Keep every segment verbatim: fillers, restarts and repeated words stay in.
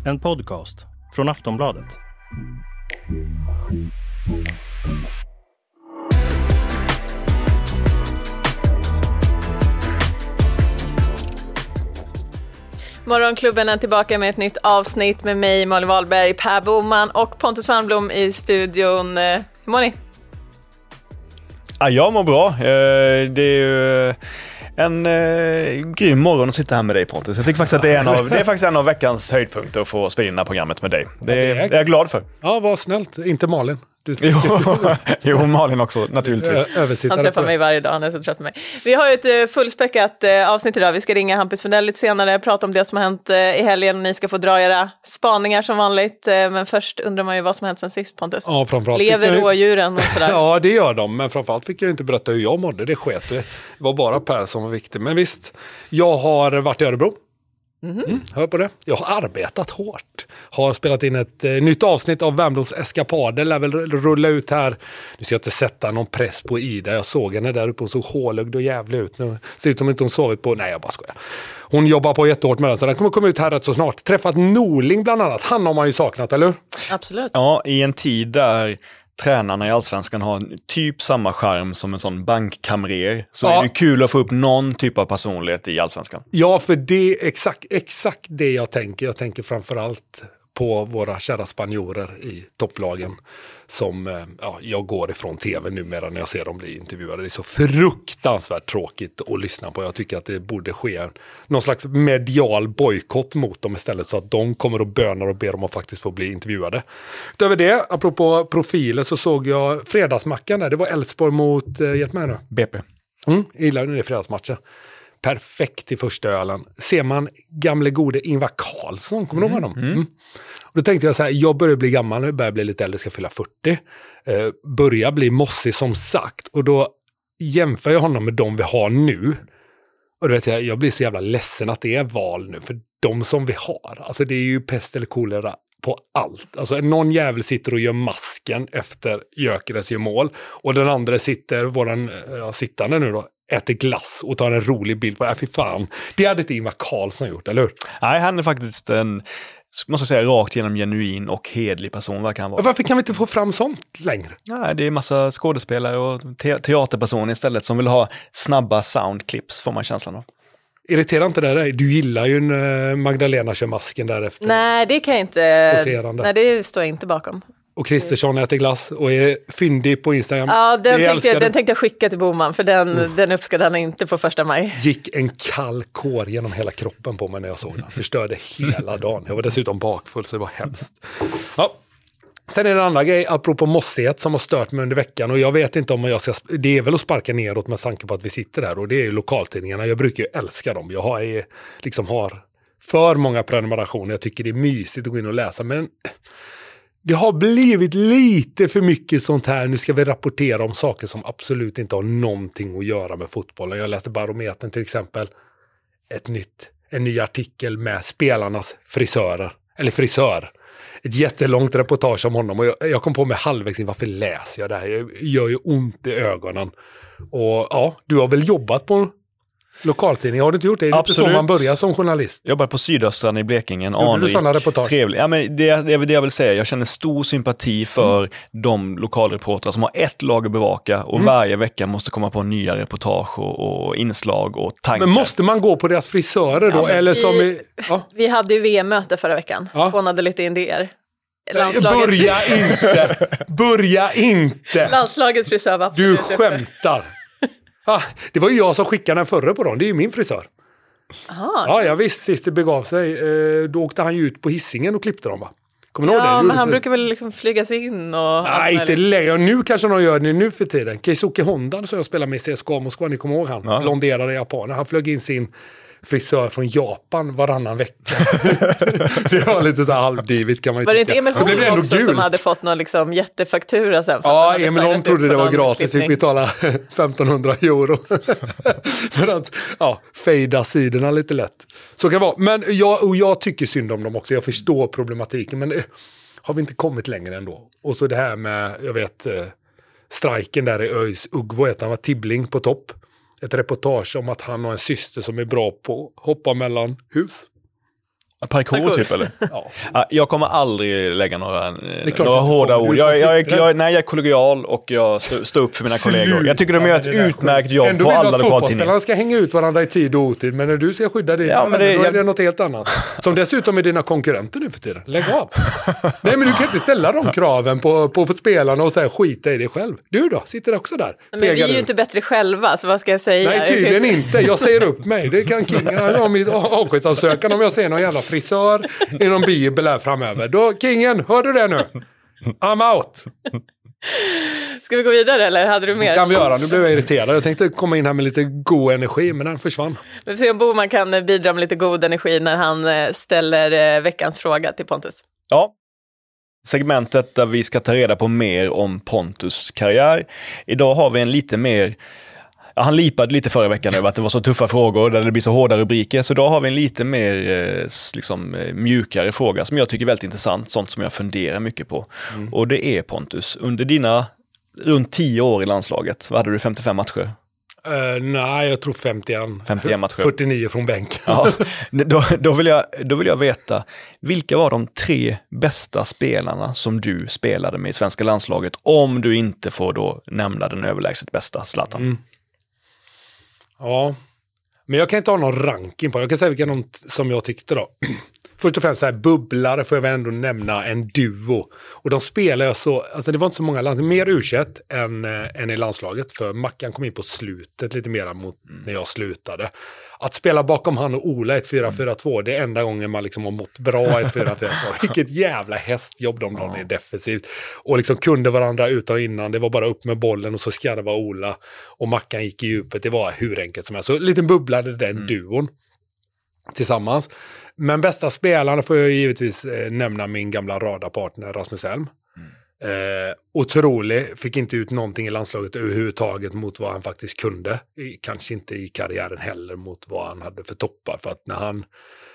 En podcast från Aftonbladet. Morgonklubben är tillbaka med ett nytt avsnitt med mig, Malin Wahlberg, Per Boman och Pontus Svanblom i studion. Hur mår ni? Ja, jag mår bra. Det är ju en eh, grym morgon att sitta här med dig, Pontus. Jag tycker faktiskt att det är en av, det är faktiskt en av veckans höjdpunkter att få spela in det här programmet med dig. Det, är, det är jag glad för. Ja, vad snällt. Inte Malin. Du, jo, jo, Malin också, naturligtvis. Han träffar mig varje dag, han är så trött på mig. Vi har ju ett fullspäckat avsnitt idag. Vi ska ringa Hampus Fundell lite senare, prata om det som har hänt i helgen. Ni ska få dra era spaningar som vanligt. Men först undrar man ju vad som har hänt sen sist, Pontus. Ja, framförallt. Lever rådjuren och sådär? Ja, det gör de. Men framförallt fick jag inte berätta hur jag mådde. Det sket. Det var bara Per som var viktig. Men visst, jag har varit i Örebro. Mm-hmm. Mm, hör på det. Jag har arbetat hårt. Har spelat in ett eh, nytt avsnitt av Värmdoms eskapader. Lär väl rulla ut här. Nu ska jag inte sätta någon press på Ida. Jag såg henne där uppe och såg hålögd och jävlig ut. Nu ser ut som inte hon sovit på. Nej, jag bara skojar. Hon jobbar på jättehårt med den, så den kommer komma ut här rätt så snart. Träffat Norling bland annat. Han har man ju saknat, eller hur? Absolut. Ja, i en tid där tränarna i Allsvenskan har typ samma charm som en sån bankkamrer, så ja. Är det kul att få upp någon typ av personlighet i Allsvenskan. Ja, för det är exakt, exakt det jag tänker. Jag tänker framförallt på våra kära spanjorer i topplagen som ja, jag går ifrån tv numera när jag ser dem bli intervjuade. Det är så fruktansvärt tråkigt att lyssna på. Jag tycker att det borde ske någon slags medial bojkott mot dem istället, så att de kommer och bönar och ber om att faktiskt få bli intervjuade. Utöver det, apropå profiler, så såg jag fredagsmackan där. Det var Elfsborg mot, eh, hjälp mig nu. B P. Mm, gillar ni det fredagsmatchen? Perfekt i första ölen. Ser man gamle gode Ingvar Carlsson, kommer mm. du ihåg honom? Mm. Mm. Och då tänkte jag så här, jag börjar bli gammal nu, börjar bli lite äldre, ska fylla fyrtio. Eh, börjar bli mossig som sagt. Och då jämför jag honom med de vi har nu. Och då vet jag, jag blir så jävla ledsen att det är val nu. För de som vi har, alltså det är ju pest eller kolera på allt. Alltså någon jävel sitter och gör masken efter Gyökeres gör mål. Och den andra sitter, våran ja, sittande nu då, äter glass och tar en rolig bild på det. Äh, fy fan. Det hade inte Ingvar Carlsson gjort, eller hur? Nej, han är faktiskt en, måste jag säga, rakt genom genuin och hedlig person. Vad kan han vara. Varför kan vi inte få fram sånt längre? Nej, det är massa skådespelare och te- teaterpersoner istället som vill ha snabba soundclips, får man känslan av. Irriterar inte det där? Du gillar ju en Magdalena kör masken därefter. Nej, det kan jag inte. Nej, det står jag inte bakom. Och Kristersson äter glass och är fyndig på Instagram. Ja, den, tänkte jag, den tänkte jag skicka till Boman, för den, mm. den uppskattade han inte på första maj. Gick en kall kår genom hela kroppen på mig när jag såg den. Förstörde hela dagen. Jag var dessutom bakfull, så det var hemskt. Ja. Sen är det en annan grej, apropå mossighet, som har stört mig under veckan. Och jag vet inte om jag ska... Det är väl att sparka neråt med tanke på att vi sitter där. Och det är ju lokaltidningarna. Jag brukar ju älska dem. Jag har, liksom har för många prenumerationer. Jag tycker det är mysigt att gå in och läsa. Men det har blivit lite för mycket sånt här. Nu ska vi rapportera om saker som absolut inte har någonting att göra med fotbollen. Jag läste Barometern till exempel. Ett nytt, en ny artikel med spelarnas frisörer. Eller frisör. Ett jättelångt reportage om honom. Och jag, jag kom på mig halvvägs in, varför läser jag det här? Det gör ju ont i ögonen. Och ja, du har väl jobbat på lokaltidning, har du inte gjort det? Det är inte så man börjar som journalist. Jag jobbade på Sydöstran i Blekinge, en anrik, trevlig. Ja, men det, det är väl det jag vill säga. Jag känner stor sympati för mm. de lokalreportrar som har ett lag att bevaka och mm. varje vecka måste komma på nya reportage och, och inslag och tankar. Men måste man gå på deras frisörer då? Ja, eller som vi, i, ja. vi hade ju V M-möte förra veckan. Ja. Spånade lite idéer. Landslaget. Börja inte! Börja inte! Landslagets frisör var Du skämtar! Ah, det var ju jag som skickade den förra på dem. Det är ju min frisör. Aha. Ja, jag visste sist det begav sig. Eh, då åkte han ju ut på Hisingen och klippte dem, va? Kommer ni ihåg det? Ja, men han brukar väl liksom flygas in och... Nej, inte längre. Nu kanske de gör det nu för tiden. Keisuke Honda, som jag spelar med i C S K A Moskva, ni kommer ihåg han. Ja. Blonderade japaner. Han flög in sin frisör från Japan varannan vecka. Det var lite så halvdivigt, kan man ju var det tycka. Inte Emil Holm också gult. Som hade fått någon liksom jättefaktura sen? Ja, Emil Holm trodde det var gratis. Vi betalade femtonhundra euro. För att ja, fejda sidorna lite lätt. Så kan det vara. Men jag, och jag tycker synd om dem också. Jag förstår problematiken. Men det, har vi inte kommit längre ändå? Och så det här med, jag vet, eh, strejken där i ÖIS Ugvo, han var Tibbling på topp. Ett reportage om att han har en syster som är bra på att hoppa mellan hus. Parkour, Parkour. typ, eller? Ja. Ja, jag kommer aldrig lägga några, klart några att du hårda kommer. ord. Du är Jag, jag, jag, konflikträdd. nej, jag är kollegial och jag stå- står upp för mina kollegor. Jag tycker de Ja, gör men ett det där utmärkt skit. jobb Ändå på vill du alla att lokaltidningar. fotbollsspelarna ska hänga ut varandra i tid och otid, men när du ska skydda dig, Ja, men det- då är jag- det något helt annat. Som dessutom är dina konkurrenter nu för tiden. Lägg av. Nej, men du kan inte ställa de kraven på, på för spelarna och säga skita i dig själv. Du då, sitter också där. Men vi Fegar är ju ur. inte bättre själva, så vad ska jag säga? Nej, tydligen inte. Jag säger upp mig. Det kan Kingen ha om i avskedsansökan om jag ser någon jävla frisör i någon bibel här framöver. Då, Kingen, hör du det nu? I'm out. Ska vi gå vidare eller hade du mer? Kan vi göra. Nu blev jag irriterad. Jag tänkte komma in här med lite god energi, men den försvann. Vi får se om Boman kan eh, bidra med lite god energi när han eh, ställer eh, veckans fråga till Pontus. Ja. Segmentet där vi ska ta reda på mer om Pontus karriär. Idag har vi en lite mer... Ja, han lipade lite förra veckan över att det var så tuffa frågor där det blir så hårda rubriker. Så idag har vi en lite mer eh, s- liksom, eh, mjukare fråga som jag tycker är väldigt intressant. Sånt som jag funderar mycket på. Mm. Och det är, Pontus, under dina runt tio år i landslaget, vad hade du, femtiofem matcher? Uh, nej, jag tror femtioen. femtioen matcher. fyrtionio från bänken. Ja, då, då, vill jag, då vill jag veta, vilka var de tre bästa spelarna som du spelade med i svenska landslaget, om du inte får då nämna den överlägset bästa, Zlatan? Mm. Ja, men jag kan inte ha någon ranking på det. Jag kan säga vilka de som jag tyckte då. Först och främst så här bubblare får jag väl ändå nämna en duo. Och de spelar jag så, alltså det var inte så många land, mer U tjugoett än, äh, än i landslaget. För Mackan kom in på slutet lite mer mot mm. när jag slutade. Att spela bakom han och Ola ett fyra fyra två, det är enda gången man liksom har mått bra ett fyra fyra två. Vilket jävla hästjobb de la ner defensivt. Och liksom kunde varandra utan och innan. Det var bara upp med bollen och så skarva Ola. Och Mackan gick i djupet. Det var hur enkelt som helst. Så lite bubblade den mm. duon tillsammans. Men bästa spelarna får jag givetvis eh, nämna min gamla radarpartner Rasmus Elm. Mm. Eh, otrolig, fick inte ut någonting i landslaget överhuvudtaget mot vad han faktiskt kunde. I, kanske inte i karriären heller mot vad han hade för toppar. För att när han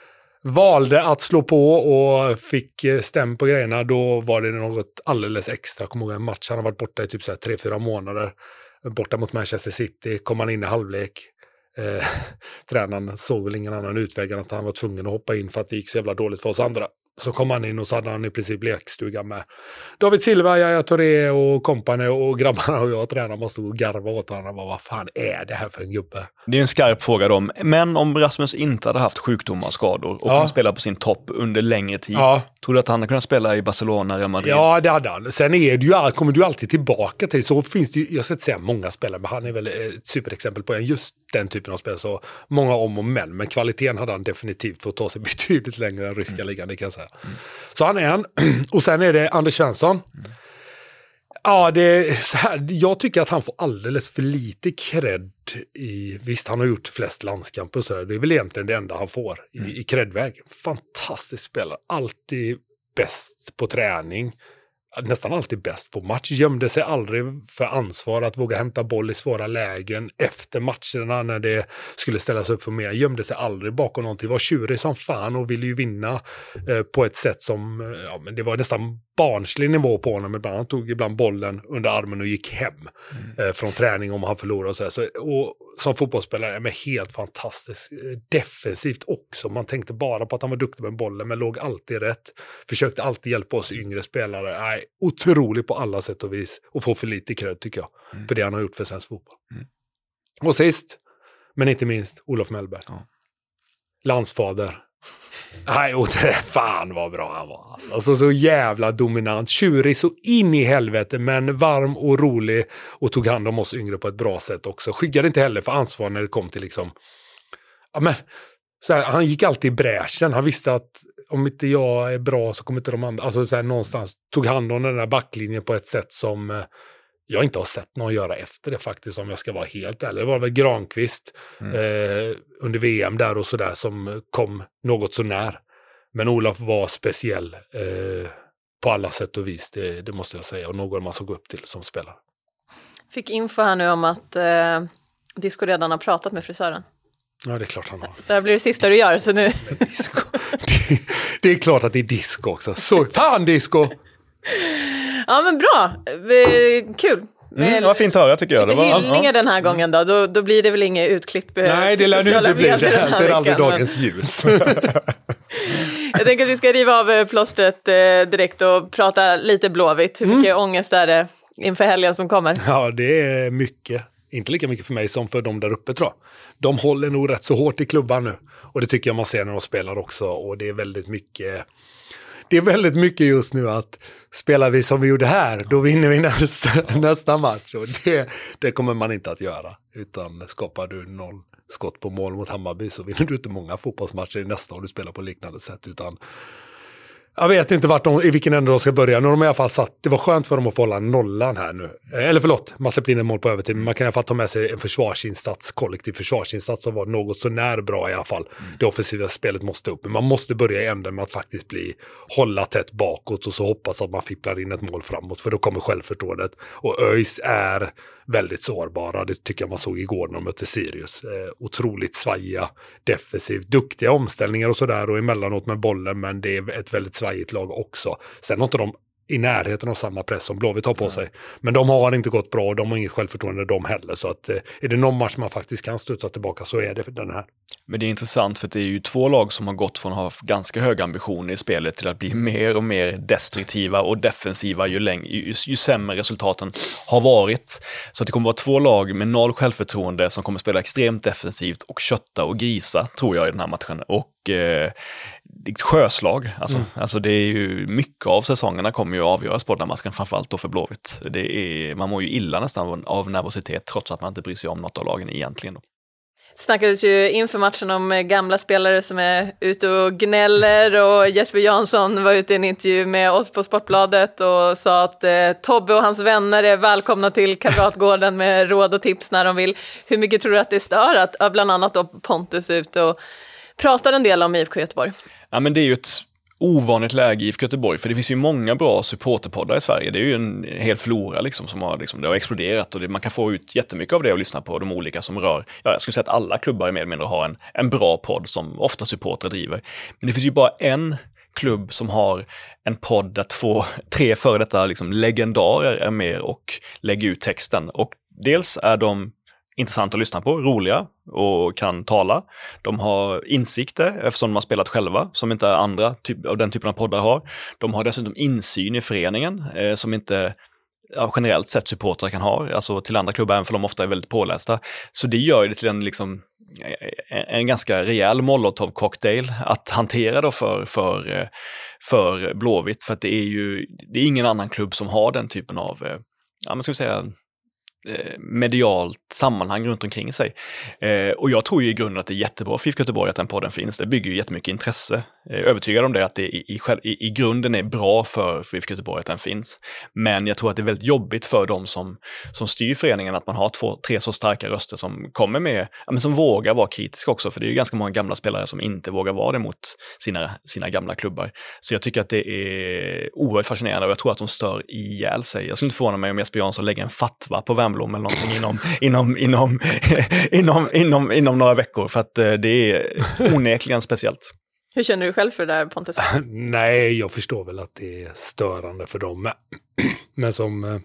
valde att slå på och fick eh, stäm på grejerna, då var det något alldeles extra. Jag kommer ihåg en match, han har varit borta i typ så här tre fyra månader. Borta mot Manchester City, kom han in i halvlek. Eh, tränaren såg väl ingen annan utväg än att han var tvungen att hoppa in för att det gick så jävla dåligt för oss andra. Så kom han in och så hade han i princip lekstuga med David Silva, Yahya Touré och kompani och grabbarna och jag och tränaren måste gå och garva åt honom. Vad fan är det här för en gubbe? Det är en skarp fråga då. Men om Rasmus inte hade haft sjukdomar och skador och ja. han spelar på sin topp under längre tid, ja. tror du att han hade kunnat spela i Barcelona, Real Madrid? Ja, det hade han. Sen är det ju, kommer du alltid tillbaka till, så finns det ju, jag har sett säga många spelare, men han är väl ett superexempel på en just den typen av spel, så många om och men, men kvaliteten hade han definitivt fått ta sig betydligt längre än ryska mm. ligan, det kan jag säga. Mm. Så han är en. Och sen är det Anders Svensson. Mm. Ja, det är så här, jag tycker att han får alldeles för lite cred i, visst han har gjort flest landskamper och så där, det är väl egentligen det enda han får i, mm. i credväg. Fantastisk spelare, alltid bäst på träning. Nästan alltid bäst på match, gömde sig aldrig för ansvar att våga hämta boll i svåra lägen efter matcherna när det skulle ställas upp för mer, gömde sig aldrig bakom någonting, var tjurig som fan och ville ju vinna eh, på ett sätt som, ja men det var nästan barnslig nivå på honom ibland, han tog ibland bollen under armen och gick hem mm. eh, från träning om han förlorade och så, så och som fotbollsspelare är men helt fantastisk, defensivt också, man tänkte bara på att han var duktig med bollen men låg alltid rätt, försökte alltid hjälpa oss yngre spelare. Nej, otrolig på alla sätt och vis och får för lite cred tycker jag mm. för det han har gjort för svensk fotboll. Mm. Och sist men inte minst Olof Mellberg. Ja. Landsfader. Nej, och det, fan vad bra han var. Alltså. alltså så jävla dominant. Tjurig så in i helvete men varm och rolig och tog hand om oss yngre på ett bra sätt också. Skyggade inte heller för ansvar när det kom till liksom ja men så här, han gick alltid i bräschen. Han visste att om inte jag är bra så kommer inte de andra. Alltså så här, någonstans tog hand om den där backlinjen på ett sätt som eh, jag inte har sett någon göra efter det faktiskt, om jag ska vara helt ärlig. Det var väl Granqvist mm. eh, under V M där och sådär som kom något så när. Men Olof var speciell eh, på alla sätt och vis, det, det måste jag säga. Och någon man såg upp till som spelare. Fick info här nu om att eh, Disco redan har pratat med frisören. Ja, det är klart han har. Det här blir det sista du gör, så nu... Disco. Det, det är klart att det är disco också. Så, fan disco! Ja, men bra. Kul. Mm, det var fint att höra tycker jag. Det var hyllningar ja. den här gången då. då. Då blir det väl inget utklipp. Nej, det lär nu inte bli. Det här ser aldrig dagens ljus. tänker att vi ska riva av plåstret eh, direkt och prata lite Blåvitt. Hur mycket mm. ångest är det inför helgen som kommer? Ja, det är mycket. Inte lika mycket för mig som för dem där uppe, tror jag. De håller nog rätt så hårt i klubban nu. Och det tycker jag man ser när de spelar också. Och det är väldigt mycket... Det är väldigt mycket just nu att spelar vi som vi gjorde här, då vinner vi nästa, nästa match. Och det, det kommer man inte att göra. Utan skapar du noll skott på mål mot Hammarby så vinner du inte många fotbollsmatcher i nästa om du spelar på liknande sätt. Utan jag vet inte vart de, i vilken ände de ska börja. Nu har de i alla fall satt, det var skönt för dem att få hålla nollan här nu. Eller förlåt, man släppte in en mål på övertid. Men man kan i alla fall ta med sig en försvarsinsats, kollektiv försvarsinsats som var något så när bra i alla fall. Mm. Det offensiva spelet måste upp. Men man måste börja i änden med att faktiskt bli, hålla tätt bakåt och så hoppas att man fipplar in ett mål framåt. För då kommer självförtroendet. Och ÖIS är väldigt sårbara. Det tycker jag man såg igår när de mötte Sirius. Eh, otroligt svajiga, defensivt, duktiga omställningar och sådär och emellanåt med bollen, men det är ett väldigt svajigt lag också. Sen har inte de i närheten av samma press som Blåvitt har på mm. sig. Men de har inte gått bra och de har inget självförtroende de heller. Så att, eh, är det någon match man faktiskt kan studsa tillbaka så är det den här. Men det är intressant för det är ju två lag som har gått från att ha ganska höga ambitioner i spelet till att bli mer och mer destruktiva och defensiva ju, läng- ju, ju sämre resultaten har varit. Så att det kommer vara två lag med noll självförtroende som kommer spela extremt defensivt och kötta och grisa, tror jag, i den här matchen. Och eh, det är ett sjöslag. Alltså, mm. alltså det är ju mycket av säsongerna kommer ju att avgöras på den här matchen, framförallt då för Blåvitt. Det är, man mår ju illa nästan av nervositet trots att man inte bryr sig om något av lagen egentligen då. Snackades ju inför matchen om gamla spelare som är ute och gnäller och Jesper Jansson var ute i en intervju med oss på Sportbladet och sa att eh, Tobbe och hans vänner är välkomna till Kamratgården med råd och tips när de vill. Hur mycket tror du att det stör att bland annat då Pontus ut och pratar en del om I F K Göteborg? Ja, men det är ju ett ovanligt läge i I F K Göteborg, för det finns ju många bra supporterpoddar i Sverige. Det är ju en hel flora liksom, som har, liksom, det har exploderat och det, man kan få ut jättemycket av det och lyssna på de olika som rör, ja, jag skulle säga att alla klubbar mer eller mindre har en, en bra podd som ofta supporter driver. Men det finns ju bara en klubb som har en podd där två, tre före detta liksom, legendarer är med och lägger ut texten. Och dels är de intressant att lyssna på, roliga och kan tala. De har insikter eftersom de har spelat själva som inte andra typ, av den typen av poddar har. De har dessutom insyn i föreningen eh, som inte ja, generellt sett supportrar kan ha, alltså till andra klubbar, även för de ofta är väldigt pålästa. Så det gör det till en, liksom, en ganska rejäl Molotov-cocktail att hantera då för, för, för Blåvitt, för att det är ju det är ingen annan klubb som har den typen av, ja, men ska vi säga, medialt sammanhang runt omkring sig. Eh, och jag tror ju i grunden att det är jättebra för I F K Göteborg att den podden finns. Det bygger ju jättemycket intresse. Eh, övertygad om det, att det i, i, i, i grunden är bra för, för I F K Göteborg att den finns. Men jag tror att det är väldigt jobbigt för dem som, som styr föreningen att man har två, tre så starka röster som kommer med, ja, men som vågar vara kritiska också. För det är ju ganska många gamla spelare som inte vågar vara det mot sina, sina gamla klubbar. Så jag tycker att det är oerhört fascinerande och jag tror att de stör ihjäl sig. Jag skulle inte förvåna mig om Jesper Jansson lägger en fatwa på Värmblom eller någonting inom, inom, inom, inom, inom, inom några veckor, för att det är onekligen speciellt. Hur känner du själv för det där, Pontus? Nej, jag förstår väl att det är störande för dem. Men som eh,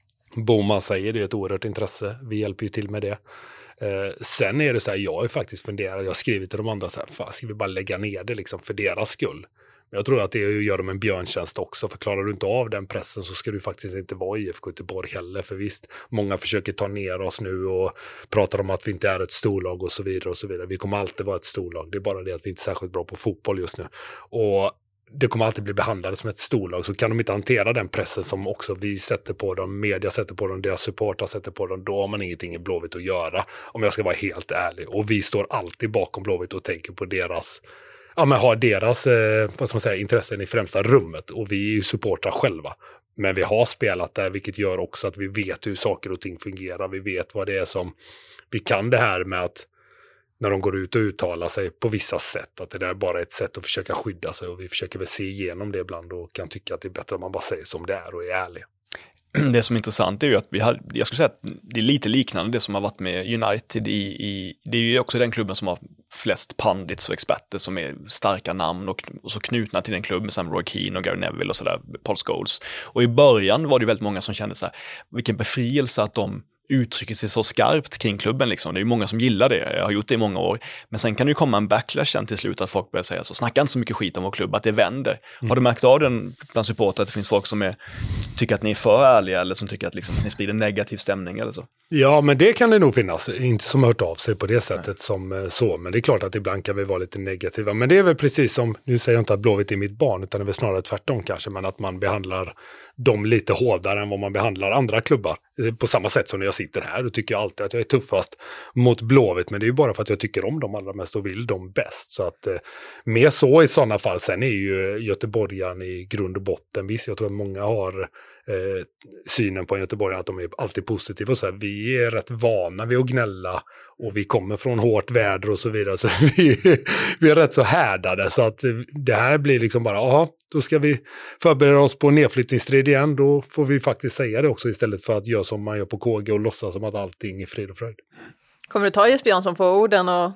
Boman säger, det är ett oerhört intresse. Vi hjälper ju till med det. Eh, sen är det så här, jag har ju faktiskt funderat, jag har skrivit till de andra så här, fan, ska vi bara lägga ner det liksom för deras skull? Men jag tror att det gör dem en björntjänst också, för klarar du inte av den pressen så ska du faktiskt inte vara i I F K Göteborg heller, för visst, många försöker ta ner oss nu och pratar om att vi inte är ett storlag och så vidare och så vidare. Vi kommer alltid vara ett storlag, det är bara det att vi inte är särskilt bra på fotboll just nu. Och det kommer alltid bli behandlade som ett storlag, så kan de inte hantera den pressen som också vi sätter på dem, media sätter på dem, deras supportrar sätter på dem, då har man ingenting i Blåvitt att göra, om jag ska vara helt ärlig. Och vi står alltid bakom Blåvitt och tänker på deras, ja, men har deras eh, vad ska man säga, intressen i främsta rummet, och vi är ju supportrar själva. Men vi har spelat där, vilket gör också att vi vet hur saker och ting fungerar. Vi vet vad det är som, vi kan det här med att när de går ut och uttalar sig på vissa sätt, att det där är bara ett sätt att försöka skydda sig, och vi försöker väl se igenom det ibland och kan tycka att det är bättre att man bara säger som det är och är ärlig. Det som är intressant är ju att vi har, jag skulle säga att det är lite liknande det som har varit med United i, i det är ju också den klubben som har flest pandits och experter som är starka namn och, och så knutna till den klubben som Roy Keane och Gary Neville och sådär, Paul Scholes. Och i början var det ju väldigt många som kände så här, vilken befrielse att de uttrycker sig så skarpt kring klubben. Liksom. Det är ju många som gillar det, jag har gjort det i många år. Men sen kan det ju komma en backlash sen till slut att folk börjar säga så, snacka inte så mycket skit om vår klubb, att det vänder. Mm. Har du märkt av den bland supportrar att det finns folk som är, tycker att ni är för ärliga eller som tycker att liksom, ni sprider negativ stämning eller så? Ja, men det kan det nog finnas. Inte som har hört av sig på det sättet Nej. som så. Men det är klart att ibland kan vi vara lite negativa. Men det är väl precis som, nu säger jag inte att Blåvitt är mitt barn, utan det är väl snarare tvärtom kanske. Men att man behandlar dem lite hårdare än vad man behandlar andra klubbar. På samma sätt som när jag sitter här och tycker jag alltid att jag är tuffast mot Blåvitt. Men det är ju bara för att jag tycker om dem allra mest och vill dem bäst. Så att eh, mer så i sådana fall. Sen är ju göteborgaren i grund och botten. Visst, jag tror att många har eh, synen på göteborgaren att de är alltid positiva. Och så här, vi är rätt vana vid att gnälla och vi kommer från hårt väder och så vidare. Så vi, vi är rätt så härdade. Så att det här blir liksom bara, ja, då ska vi förbereda oss på nedflyttningsstrid igen. Då får vi faktiskt säga det också istället för att göra som man gör på K G och låtsas som att allting är frid och fröjd. Kommer du ta Jesper Jansson på orden och...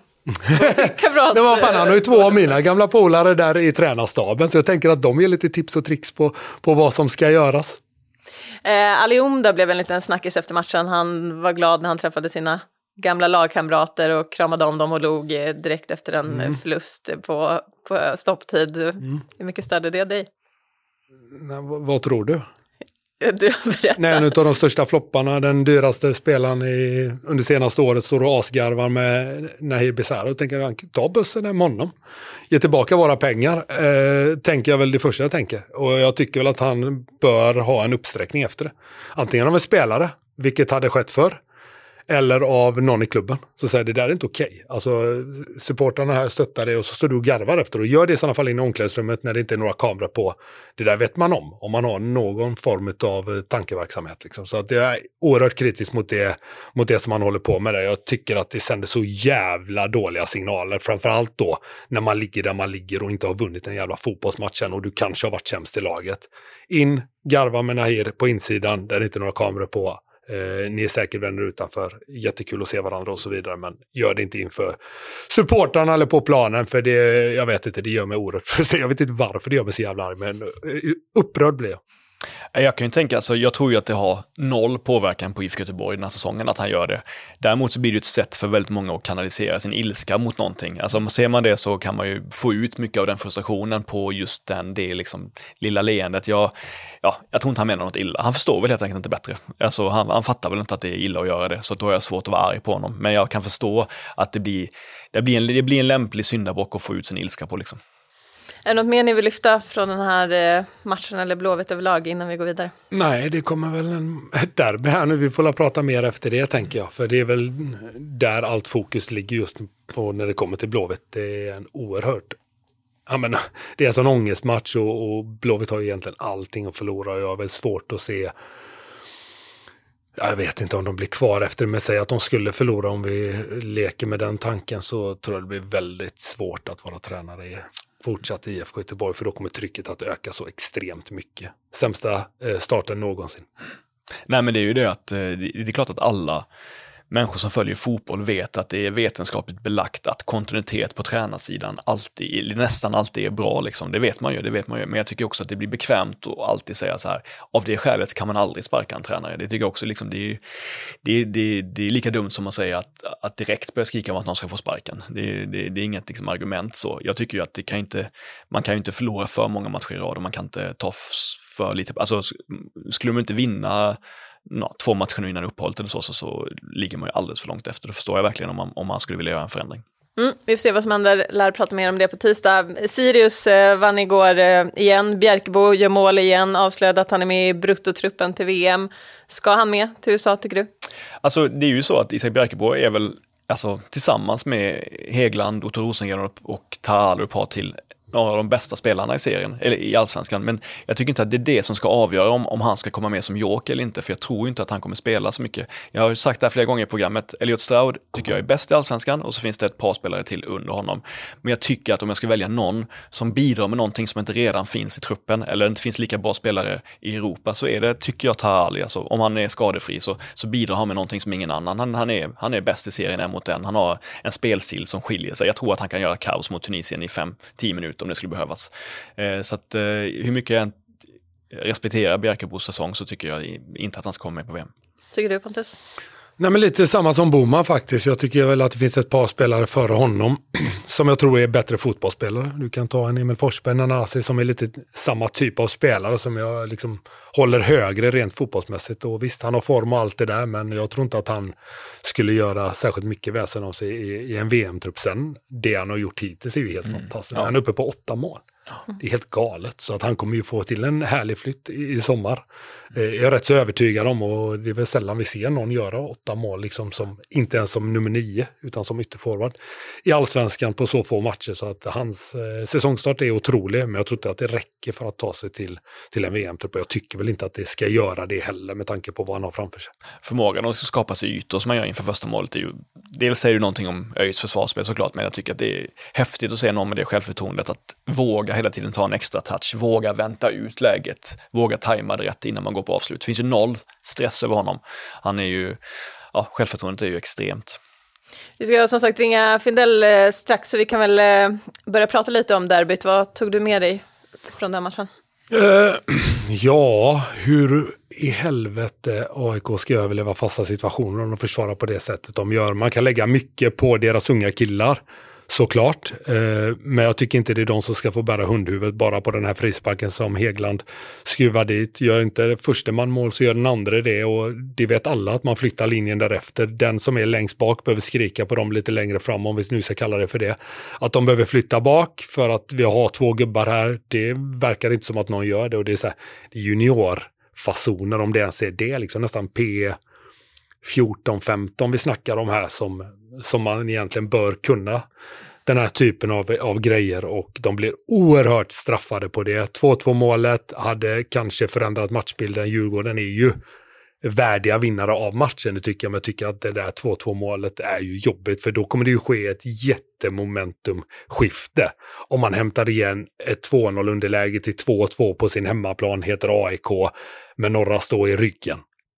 Det var fan, han har ju två av mina gamla polare där i tränarstaben, så jag tänker att de ger lite tips och tricks på, på vad som ska göras. Eh, Ali Omda blev en liten snackis efter matchen. Han var glad när han träffade sina gamla lagkamrater och kramade om dem och log direkt efter en mm. förlust på, på stopptid. Mm. Hur mycket störde det dig? Nej, vad, vad tror du? Du Nej, en av de största flopparna, den dyraste spelaren i, under senaste året, står och asgarvar med Nahir Besara och tänker, ta bussen med honom. Ge tillbaka våra pengar, eh, tänker jag väl det första jag tänker. Och jag tycker väl att han bör ha en uppsträckning efter det. Antingen av en spelare, vilket hade skett förr, eller av någon i klubben. Så säger det där är inte okej. Okay. Alltså supportarna här stöttar det och så står du och garvar efter och gör det i sådana fall in i omklädningsrummet när det inte är några kameror på. Det där vet man om. Om man har någon form av tankeverksamhet. Liksom. Så att det är oerhört kritiskt mot det, mot det som man håller på med. Det. Jag tycker att det sänder så jävla dåliga signaler. Framförallt då när man ligger där man ligger och inte har vunnit en jävla fotbollsmatch än och du kanske har varit sämst i laget. In, garva med Nahir på insidan där det inte är några kameror på. Eh, ni är säkert vänner utanför, jättekul att se varandra och så vidare, men gör det inte inför supportarna eller på planen, för det, jag vet inte, det gör mig oerhört, för jag vet inte varför det gör mig så jävla arg, men upprörd blir jag. Jag kan ju tänka, alltså, jag tror ju att det har noll påverkan på I F K Göteborg den här säsongen att han gör det. Däremot så blir det ett sätt för väldigt många att kanalisera sin ilska mot någonting. Alltså om ser man det så kan man ju få ut mycket av den frustrationen på just den, det liksom lilla leendet. Jag, ja, jag tror inte han menar något illa. Han förstår väl helt enkelt inte bättre. Alltså han, han fattar väl inte att det är illa att göra det, så då är jag svårt att vara arg på honom. Men jag kan förstå att det blir, det blir, en, det blir en lämplig syndabock att få ut sin ilska på liksom. Är det något mer ni vill lyfta från den här matchen eller Blåvitt överlag innan vi går vidare? Nej, det kommer väl en, ett derby här nu. Vi får prata mer efter det, tänker jag. För det är väl där allt fokus ligger just på när det kommer till Blåvitt. Det är en oerhört... Jag menar, det är en sån ångestmatch och, och Blåvitt har egentligen allting att förlora. Jag har väl svårt att se... Jag vet inte om de blir kvar efter, men säga att de skulle förlora om vi leker med den tanken, så tror jag det blir väldigt svårt att vara tränare i fortsatt i I F K Göteborg, för då kommer trycket att öka så extremt mycket. Sämsta eh, starten någonsin. Nej, men det är ju det att eh, det är klart att alla människor som följer fotboll vet att det är vetenskapligt belagt att kontinuitet på tränarsidan alltid, nästan alltid är bra liksom. Det vet man ju, det vet man ju. Men jag tycker också att det blir bekvämt att alltid säga så här, av det skälet kan man aldrig sparka en tränare. Det tycker jag också liksom, det är, det, det, det är lika dumt som att säga att, att direkt börja skrika om att någon ska få sparken. Det, det, det är inget liksom argument så. Jag tycker ju att det kan inte, man kan ju inte förlora för många matcher i rad och man kan inte ta för lite, alltså skulle man inte vinna No, två matcher innan uppehållet eller så, så, så ligger man ju alldeles för långt efter. Det förstår jag verkligen om man, om man skulle vilja göra en förändring. Mm, vi får se vad som händer, lär prata mer om det på tisdag. Sirius eh, vann igår eh, igen, Bjärkebo gör mål igen, avslöjade att han är med i bruttotruppen till V M. Ska han med till U S A, tycker du? Alltså det är ju så att Isak Bjärkebo är väl, alltså tillsammans med Hegland, Otto Rosengren och, och Taralo par till några av de bästa spelarna i serien, eller i allsvenskan, men jag tycker inte att det är det som ska avgöra om, om han ska komma med som joker eller inte, för jag tror inte att han kommer spela så mycket. Jag har ju sagt det här flera gånger i programmet, Elliot Stroud tycker jag är bäst i allsvenskan och så finns det ett par spelare till under honom. Men jag tycker att om jag ska välja någon som bidrar med någonting som inte redan finns i truppen, eller inte finns lika bra spelare i Europa, så är det, tycker jag, Tarali. Alltså, om han är skadefri så, så bidrar han med någonting som ingen annan. Han, han, är, han är bäst i serien än mot den. Han har en spelstil som skiljer sig. Jag tror att han kan göra kaos mot Tunisien i fem till tio minuter om det skulle behövas. Eh, så att eh, hur mycket jag respekterar Bjärkebos säsong, så tycker jag inte att han ska komma med på V M. Tycker du, Pontus? Nej, men lite samma som Boman faktiskt. Jag tycker väl att det finns ett par spelare före honom som jag tror är bättre fotbollsspelare. Du kan ta en Emil Forsberg, Nanasi, som är lite samma typ av spelare som jag liksom håller högre rent fotbollsmässigt. Och visst, han har form och allt det där, men jag tror inte att han skulle göra särskilt mycket väsen av sig i, i en V M-trupp sen. Det han har gjort hittills är ju helt mm. fantastiskt. Ja. Han är uppe på åtta mål. Det är helt galet, så att han kommer ju få till en härlig flytt i, i sommar. Eh, jag är rätt så övertygad om, och det är väl sällan vi ser någon göra åtta mål liksom som, inte ens som nummer nio utan som ytterforward i allsvenskan på så få matcher, så att hans eh, säsongstart är otrolig, men jag tror inte att det räcker för att ta sig till, till en V M-trupp, och jag tycker väl inte att det ska göra det heller med tanke på vad han har framför sig. Förmågan att skapa sig ytor som man gör inför första målet är ju, dels säger du någonting om ÖIS försvarsspel såklart, men jag tycker att det är häftigt att se någon med det självförtroendet att våga hela tiden ta en extra touch, våga vänta ut läget, våga tajma det rätt innan man går på avslut. Det finns ju noll stress över honom. Han är ju, ja, självförtroendet är ju extremt. Vi ska som sagt ringa Findell strax, så vi kan väl börja prata lite om derbyt. Vad tog du med dig från den matchen? Uh, ja, hur i helvete A I K ska överleva fasta situationer om de försvarar på det sättet de gör. Man kan lägga mycket på deras unga killar, såklart. Eh, men jag tycker inte det är de som ska få bära hundhuvudet bara på den här frisparken som Hägglund skruvar dit. Gör inte första man mål så gör den andra det, och det vet alla att man flyttar linjen därefter. Den som är längst bak behöver skrika på dem lite längre fram, om vi nu ska kalla det för det. Att de behöver flytta bak för att vi har två gubbar här, det verkar inte som att någon gör det, och det är så här juniorfasoner, om det ens är det, liksom nästan P fjorton femton vi snackar om här, som, som man egentligen bör kunna den här typen av, av grejer, och de blir oerhört straffade på det. två två målet hade kanske förändrat matchbilden. Djurgården är ju värdiga vinnare av matchen, det tycker jag, men jag tycker att det där två två målet är ju jobbigt, för då kommer det ju ske ett jättemomentumskifte om man hämtar igen ett två noll underläge till två två på sin hemmaplan, heter A I K, med Norra stå i ryggen.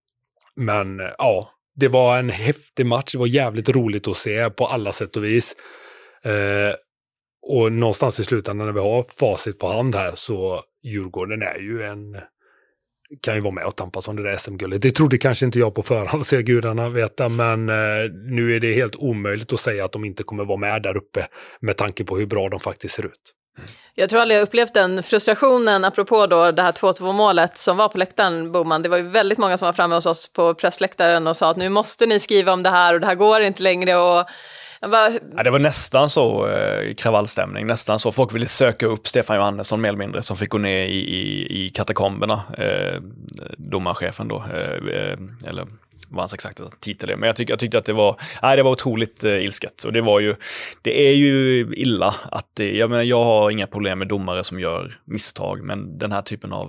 Men ja, det var en häftig match. Det var jävligt roligt att se på alla sätt och vis. Eh, och någonstans i slutändan när vi har facit på hand här, så Djurgården är ju en, kan ju vara med och tampas om det där S M-guldet. Det trodde kanske inte jag på förhand, så gudarna veta, men eh, nu är det helt omöjligt att säga att de inte kommer vara med där uppe med tanke på hur bra de faktiskt ser ut. Jag tror aldrig jag upplevt den frustrationen apropå då det här två två målet som var på läktaren, Boman. Det var ju väldigt många som var framme hos oss på pressläktaren och sa att nu måste ni skriva om det här och det här går inte längre. Och bara... ja, det var nästan så eh, kravallstämning, nästan så. Folk ville söka upp Stefan Johannesson mer eller mindre, som fick gå ner i, i, i katakomberna, eh, domarchefen då, eh, eller vad hans exakta titel är. Men jag, tyck, jag tyckte att det var, nej, det var otroligt eh, ilsket. Och det var ju, det är ju illa att det, jag, menar, jag har inga problem med domare som gör misstag, men den här typen av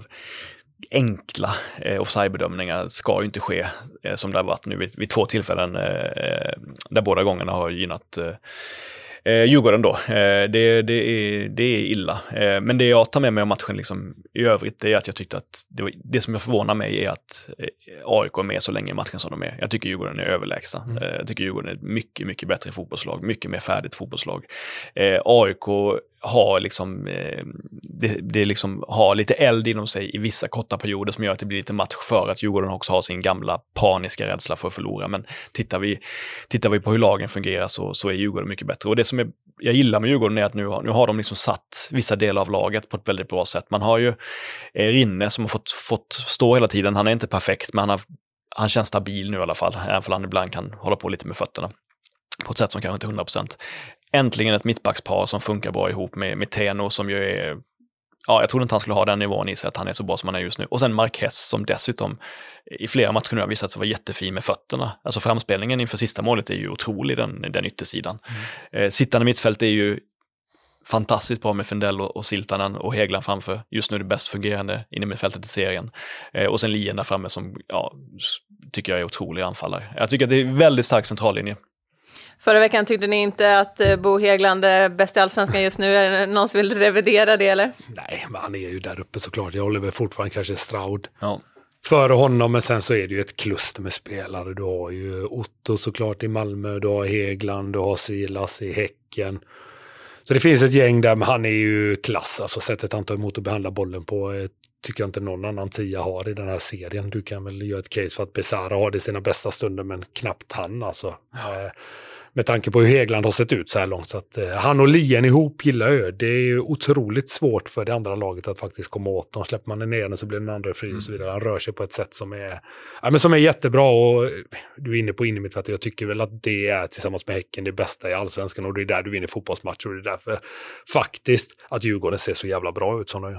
enkla eh, offside-bedömningar ska ju inte ske eh, som det har varit nu vid, vid två tillfällen eh, där båda gångerna har gynnat eh, Eh, Djurgården då, eh, det, det, är, det är illa. Eh, men det jag tar med mig om matchen liksom, i övrigt, är att jag tyckte att det, var, det som jag förvånar mig är att eh, A I K är med så länge i matchen som de är. Jag tycker Djurgården är överlägsna. Mm. Eh, jag tycker Djurgården är ett mycket, mycket bättre fotbollslag, mycket mer färdigt fotbollslag. Eh, A I K har liksom, eh, det, det liksom har lite eld inom sig i vissa korta perioder som gör att det blir lite match för att Djurgården också har sin gamla paniska rädsla för att förlora. Men tittar vi, tittar vi på hur lagen fungerar så, så är Djurgården mycket bättre. Och det som är, jag gillar med Djurgården är att nu har, nu har de liksom satt vissa delar av laget på ett väldigt bra sätt. Man har ju eh, Rinne som har fått, fått stå hela tiden. Han är inte perfekt, men han, har, han känns stabil nu i alla fall. Även för han ibland kan hålla på lite med fötterna på ett sätt som kanske inte är hundra procent. Äntligen ett mittbackspar som funkar bra ihop med, med Teno, som ju är, ja, jag trodde inte han skulle ha den nivån i sig att han är så bra som han är just nu. Och sen Marquez som dessutom i flera matcher nu har visat sig vara jättefin med fötterna. Alltså framspelningen inför sista målet är ju otrolig, den, den yttersidan. Mm. Eh, sittande mittfält är ju fantastiskt bra med Findell och, och Siltanen och Hägglund framför. Just nu är det bäst fungerande in i mittfältet i serien. Eh, och sen Lien där framme som, ja, tycker jag är otrolig anfallare. Jag tycker att det är en väldigt stark centrallinje. Förra veckan tyckte ni inte att Bo Hägglund är bäst i allsvenskan just nu. Är det någon som vill revidera det, eller? Nej, men han är ju där uppe såklart. Jag håller väl fortfarande kanske Stroud ja. före honom, men sen så är det ju ett kluster med spelare. Du har ju Otto såklart i Malmö, du har Hägglund, du har Silas i Häcken. Så det finns ett gäng där, men han är ju klass. Alltså sättet han tar emot och behandlar bollen på. tycker jag inte någon annan tia har i den här serien. Du kan väl göra ett case för att Besara har det i sina bästa stunder, men knappt han alltså. Ja. Eh, med tanke på hur Hägglund har sett ut så här långt. Så att, eh, han och Lien ihop gillar jag. Det är ju otroligt svårt för det andra laget att faktiskt komma åt dem. Släpper man den ena så blir den andra fri och så vidare. Han rör sig på ett sätt som är, ja, men som är jättebra. Och du är inne på innermittfältet. Jag tycker väl att det är tillsammans med Häcken det bästa i allsvenskan. Och det är där du vinner fotbollsmatcher. Och det är därför faktiskt att Djurgården ser så jävla bra ut som de gör.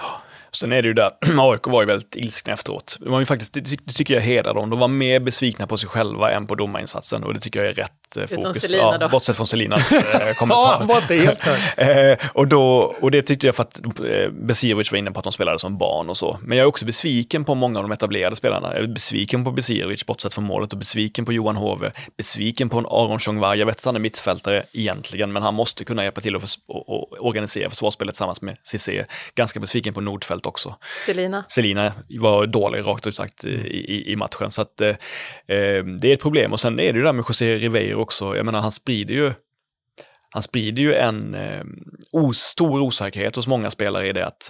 Sen är det ju där, A I K var ju väldigt ilskna efteråt. De var ju faktiskt, det, det tycker jag hedrar dem. De var mer besvikna på sig själva än på domarinsatsen. Och det tycker jag är rätt eh, fokus. Selina, ja, bortsett från Selinas eh, kommentar. Ja, var inte helt eh, och, då, och det tyckte jag för att eh, Besirovic var inne på att de spelade som barn och så. Men jag är också besviken på många av de etablerade spelarna. Jag är besviken på Besirovic, bortsett från målet. Och besviken på Johan Hove. Besviken på en Aron Chongvar. Jag vet att han är mittfältare egentligen. Men han måste kunna hjälpa till att förs- och, och organisera försvarsspelet tillsammans med Cissé. Ganska besviken på Nordfält också. Selina. Selina var dålig rakt ut sagt i, i, i matchen. Så att, eh, det är ett problem. Och sen är det ju där med José Ribeiro också. Jag menar, han sprider ju han sprider ju en eh, os, stor osäkerhet hos många spelare i det att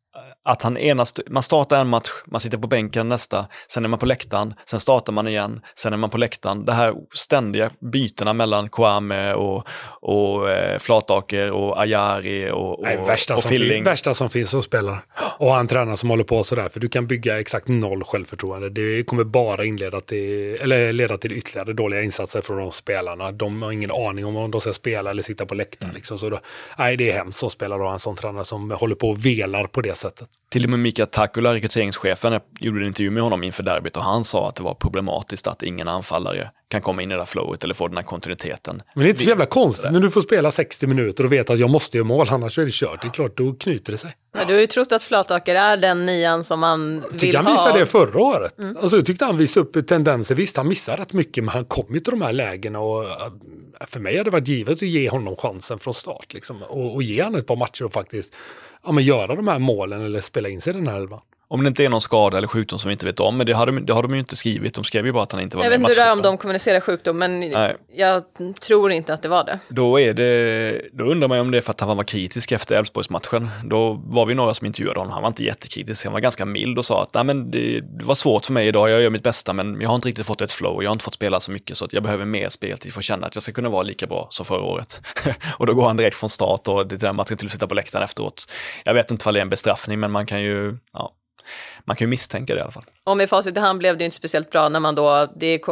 att han enast, man startar en match, man sitter på bänken nästa, sen är man på läktaren, sen startar man igen, sen är man på läktaren. Det här ständiga bytena mellan Kwame och, och eh, Flataker och Ajari och, och, Nej, värsta, och som Filling. fin, värsta som finns som spelar. Och han tränar som håller på sådär, för du kan bygga exakt noll självförtroende. Det kommer bara inleda till, eller leda till ytterligare dåliga insatser från de spelarna. De har ingen aning om de ska spela eller sitta på läktaren. Mm. Liksom. Så då, nej, det är hemskt som spelar och en sån tränare som håller på och velar på det sättet. Till och med Mika Takula, rekryteringschefen, jag gjorde en intervju med honom inför derbyt och han sa att det var problematiskt att ingen anfallare kan komma in i det där flowet eller få den här kontinuiteten. Men det är inte så jävla konstigt när du får spela sextio minuter och vet att jag måste göra mål, annars är det kört. Det är klart, då knyter det sig. Men du har ju trott att Flataker är den nian som man jag vill han ha. Han visade det förra året. Mm. Alltså, jag tyckte han visade upp tendenser. Visst, han missar rätt mycket, men han kom ju till de här lägena och för mig hade det varit givet att ge honom chansen från start. Liksom, och, och ge honom ett par matcher och faktiskt ja, men göra de här målen eller spela in sig den här elvan. Om det inte är någon skada eller sjukdom som vi inte vet om, men det har de, det har de ju inte skrivit. De skrev ju bara att han inte var jag med i matchen. Jag vet inte matchen. om de kommunicerar sjukdom, men Nej. jag tror inte att det var det. Då, är det. då undrar man om det är för att han var kritisk efter Elfsborgsmatchen. Då var vi några som intervjuade honom. Han var inte jättekritisk, han var ganska mild och sa att nej, men det, det var svårt för mig idag, jag gör mitt bästa, men jag har inte riktigt fått ett flow, jag har inte fått spela så mycket så att jag behöver mer speltid för att känna att jag ska kunna vara lika bra som förra året. Och då går han direkt från start och det är där man ska till att sitta på läktaren efteråt. Jag vet inte vad det är en bestraffning, men man kan ju... Ja. Man kan ju misstänka det i alla fall. Och med facit i hand blev det ju inte speciellt bra när man då, det är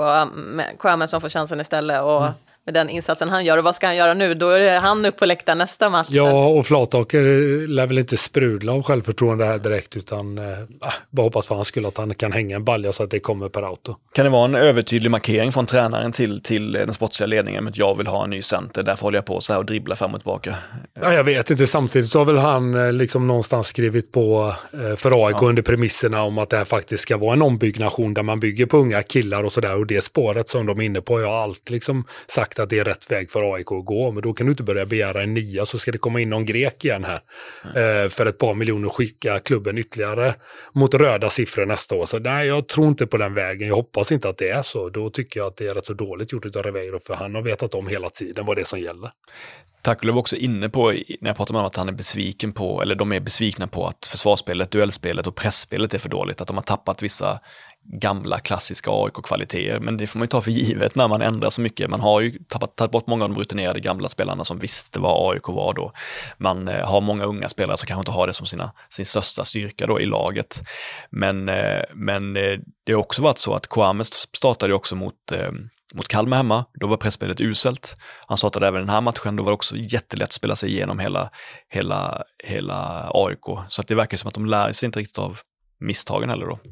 K M som får chansen istället och mm. med den insatsen han gör. Och vad ska han göra nu? Då är det han upp på läktaren nästa match. Ja, och Flataker lär väl inte sprudla av självförtroende här direkt utan äh, bara hoppas för han skulle att han kan hänga en balja så att det kommer per auto. Kan det vara en övertydlig markering från tränaren till, till den sportsliga ledningen med att jag vill ha en ny center, därför håller jag på så här och dribblar fram och tillbaka? Ja, jag vet inte, samtidigt så har väl han liksom någonstans skrivit på för A I K ja. under premisserna om att det här faktiskt ska vara en ombyggnation där man bygger på unga killar och sådär, och det spåret som de är inne på, jag har alltid liksom sagt att det är rätt väg för A I K att gå, men då kan du inte börja begära en nia så ska det komma in någon grek igen här mm. för ett par miljoner skicka klubben ytterligare mot röda siffror nästa år. Så nej, jag tror inte på den vägen, jag hoppas inte att det är så. Då tycker jag att det är rätt så dåligt gjort av Ribeiro, för han har vetat om hela tiden vad det är som gäller. Takula var också inne på, när jag pratade med honom, att han är besviken på, eller de är besvikna på att försvarsspelet, duellspelet och pressspelet är för dåligt, att de har tappat vissa gamla klassiska A I K-kvaliteter, men det får man ju ta för givet när man ändrar så mycket. Man har ju tappat, tappat bort många av de rutinerade gamla spelarna som visste vad A I K var då. Man eh, har många unga spelare som kanske inte har det som sina, sin största styrka då i laget. Men, eh, men eh, det har också varit så att Kwame startade ju också mot eh, mot Kalmar hemma, då var pressspelet uselt. Han startade även den här matchen, då var det också jättelätt att spela sig igenom hela, hela, hela A I K. Så att det verkar som att de lär sig inte riktigt av misstagen heller då.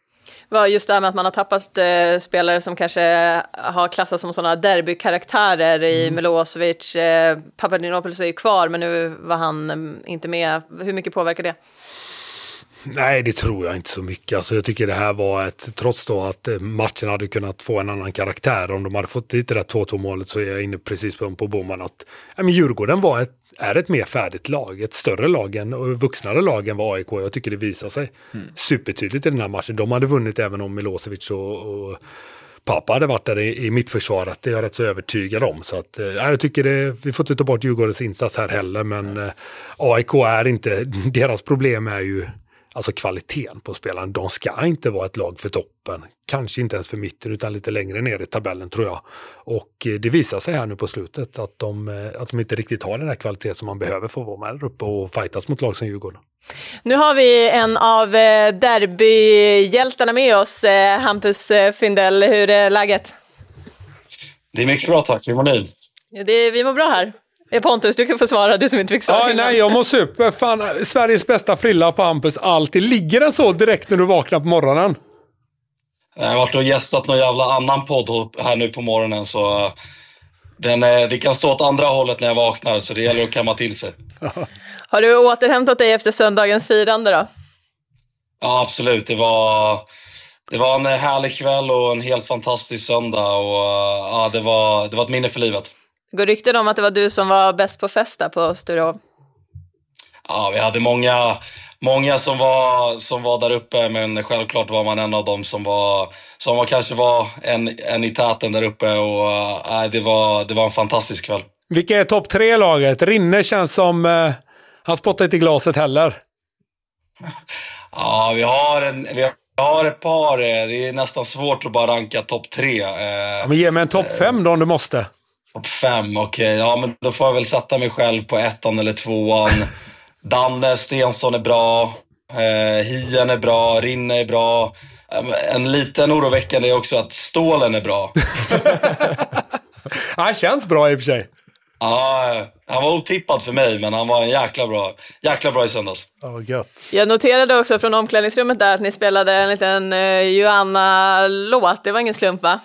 Var just det här med att man har tappat eh, spelare som kanske har klassats som sådana derbykaraktärer i mm. Milosevic. Eh, Papadinopoulos är ju kvar, men nu var han eh, inte med. Hur mycket påverkar det? Nej, det tror jag inte så mycket. Alltså, jag tycker det här var ett, trots då att matchen hade kunnat få en annan karaktär. Om de hade fått dit det där två två målet så är jag inne precis på, på bomman att ja, men Djurgården var ett, är ett mer färdigt lag. Ett större lag än, och vuxnare lag än vad A I K. Jag tycker det visar sig mm. supertydligt i den här matchen. De hade vunnit även om Milosevic och, och pappa hade varit där i, i mittförsvaret. Det är jag rätt så övertygad om. Så att, ja, jag tycker det, vi får inte ta bort Djurgårdens insats här heller. Men mm. A I K är inte, deras problem är ju alltså kvaliteten på spelarna. De ska inte vara ett lag för toppen. Kanske inte ens för mitten utan lite längre ner i tabellen tror jag. Och det visar sig här nu på slutet att de, att de inte riktigt har den här kvaliteten som man behöver för att vara med där uppe och fightas mot lag som Djurgården. Nu har vi en av derbyhjältarna med oss, Hampus Findell. Hur är läget? Det är mycket bra, tack. Hur mår ni? Ja, det är, vi mår bra här. Pontus, du kan få svara, du som inte fick svara. Ja, nej, jag mår super. Fan, Sveriges bästa frilla på Hampus, alltid. Ligger den så direkt när du vaknar på morgonen? Jag har varit och gästat någon jävla annan podd här nu på morgonen, så den, det kan stå åt andra hållet när jag vaknar, så det gäller att kamma till sig. Har du återhämtat dig efter söndagens firande då? Ja, absolut. Det var, det var en härlig kväll och en helt fantastisk söndag, och ja, det var, det var ett minne för livet. Går rykten om att det var du som var bäst på festa på Sturehov? Ja, vi hade många, många som, var, som var där uppe, men självklart var man en av dem som var, som var kanske var en, en i täten där uppe, och äh, det, var, det var en fantastisk kväll. Vilka är topp tre laget? Rinne känns som eh, han spottar inte i glaset heller. Ja, vi har, en, vi har ett par. Det är nästan svårt att bara ranka topp tre. Eh, ja, men ge mig en topp fem då om du måste. Topp fem, okej. Okay. Ja, men då får jag väl sätta mig själv på ettan eller tvåan. Danne Stensson är bra. Eh, Hien är bra. Rinne är bra. Eh, en liten oroväckande är också att Stålen är bra. Han känns bra i och för sig. Ja, han var otippad för mig, men han var en jäkla bra, jäkla bra i söndags. Oh, gött. Jag noterade också från omklädningsrummet där att ni spelade en liten uh, Joanna-låt. Det var ingen slump, va?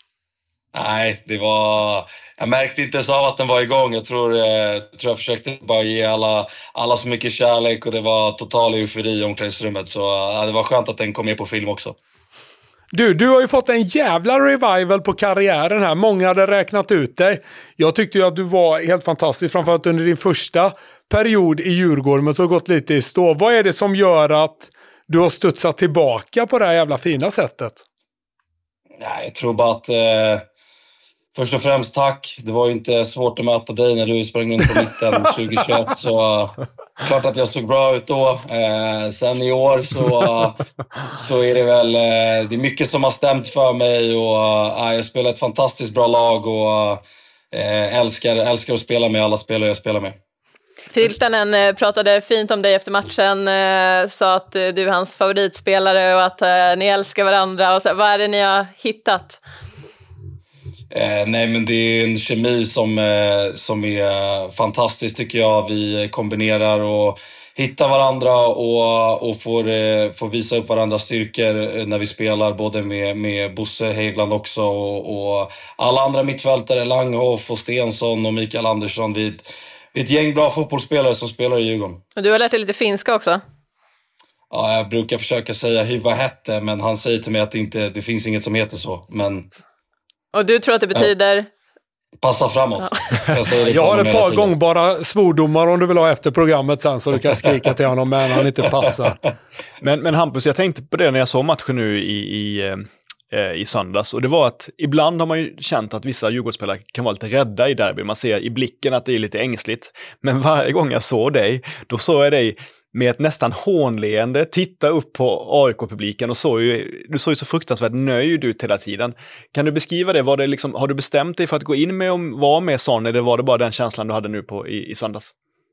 Nej, det var... Jag märkte inte så av att den var igång. Jag tror, jag, tror jag försökte bara ge alla, alla så mycket kärlek, och det var total eufori i omklädningsrummet. Så ja, det var skönt att den kom med på film också. Du, du har ju fått en jävla revival på karriären här. Många hade räknat ut dig. Jag tyckte ju att du var helt fantastisk, framförallt under din första period i Djurgården, men så har gått lite i stå. Vad är det som gör att du har studsat tillbaka på det här jävla fina sättet? Nej, jag tror bara att... Eh... Först och främst tack. Det var ju inte svårt att möta dig när du sprang runt på mitten tjugohundratjugoett. Så uh, klart att jag såg bra ut då. Uh, sen i år så, uh, så är det väl uh, det är mycket som har stämt för mig. Och, uh, jag spelar ett fantastiskt bra lag och uh, älskar, älskar att spela med alla spelare jag spelar med. Siltanen eh, pratade fint om dig efter matchen. Eh, sa att eh, du är hans favoritspelare och att eh, ni älskar varandra. Och så, vad är det ni har hittat? Eh, nej, men det är en kemi som, eh, som är fantastisk tycker jag. Vi kombinerar och hittar varandra och, och får, eh, får visa upp varandras styrkor när vi spelar, både med, med Bosse Hägglund också och, och alla andra mittfältare, Langhoff och Stensson och Mikael Andersson. Vi är ett, vi är ett gäng bra fotbollsspelare som spelar i Djurgården. Och du har lärt dig lite finska också? Ja, jag brukar försöka säga hyvä hette, men han säger till mig att det, inte, det finns inget som heter så. Men... Och du tror att det betyder? Ja. Passa framåt. Ja. Jag, säger det jag har ett par gångbara svordomar om du vill ha efter programmet sen, så du kan skrika till honom, men han inte passar. Men, men Hampus, jag tänkte på det när jag såg matchen nu i, i, eh, i söndags. Och det var att ibland har man ju känt att vissa Djurgårdsspelare kan vara lite rädda i derby. Man ser i blicken att det är lite ängsligt. Men varje gång jag såg dig, då såg jag dig med ett nästan hånleende titta upp på A I K-publiken och såg ju, du såg ju så fruktansvärt nöjd ut hela tiden. Kan du beskriva det? Var det liksom, har du bestämt dig för att gå in med och vara med sån, eller var det bara den känslan du hade nu på, i, i söndags?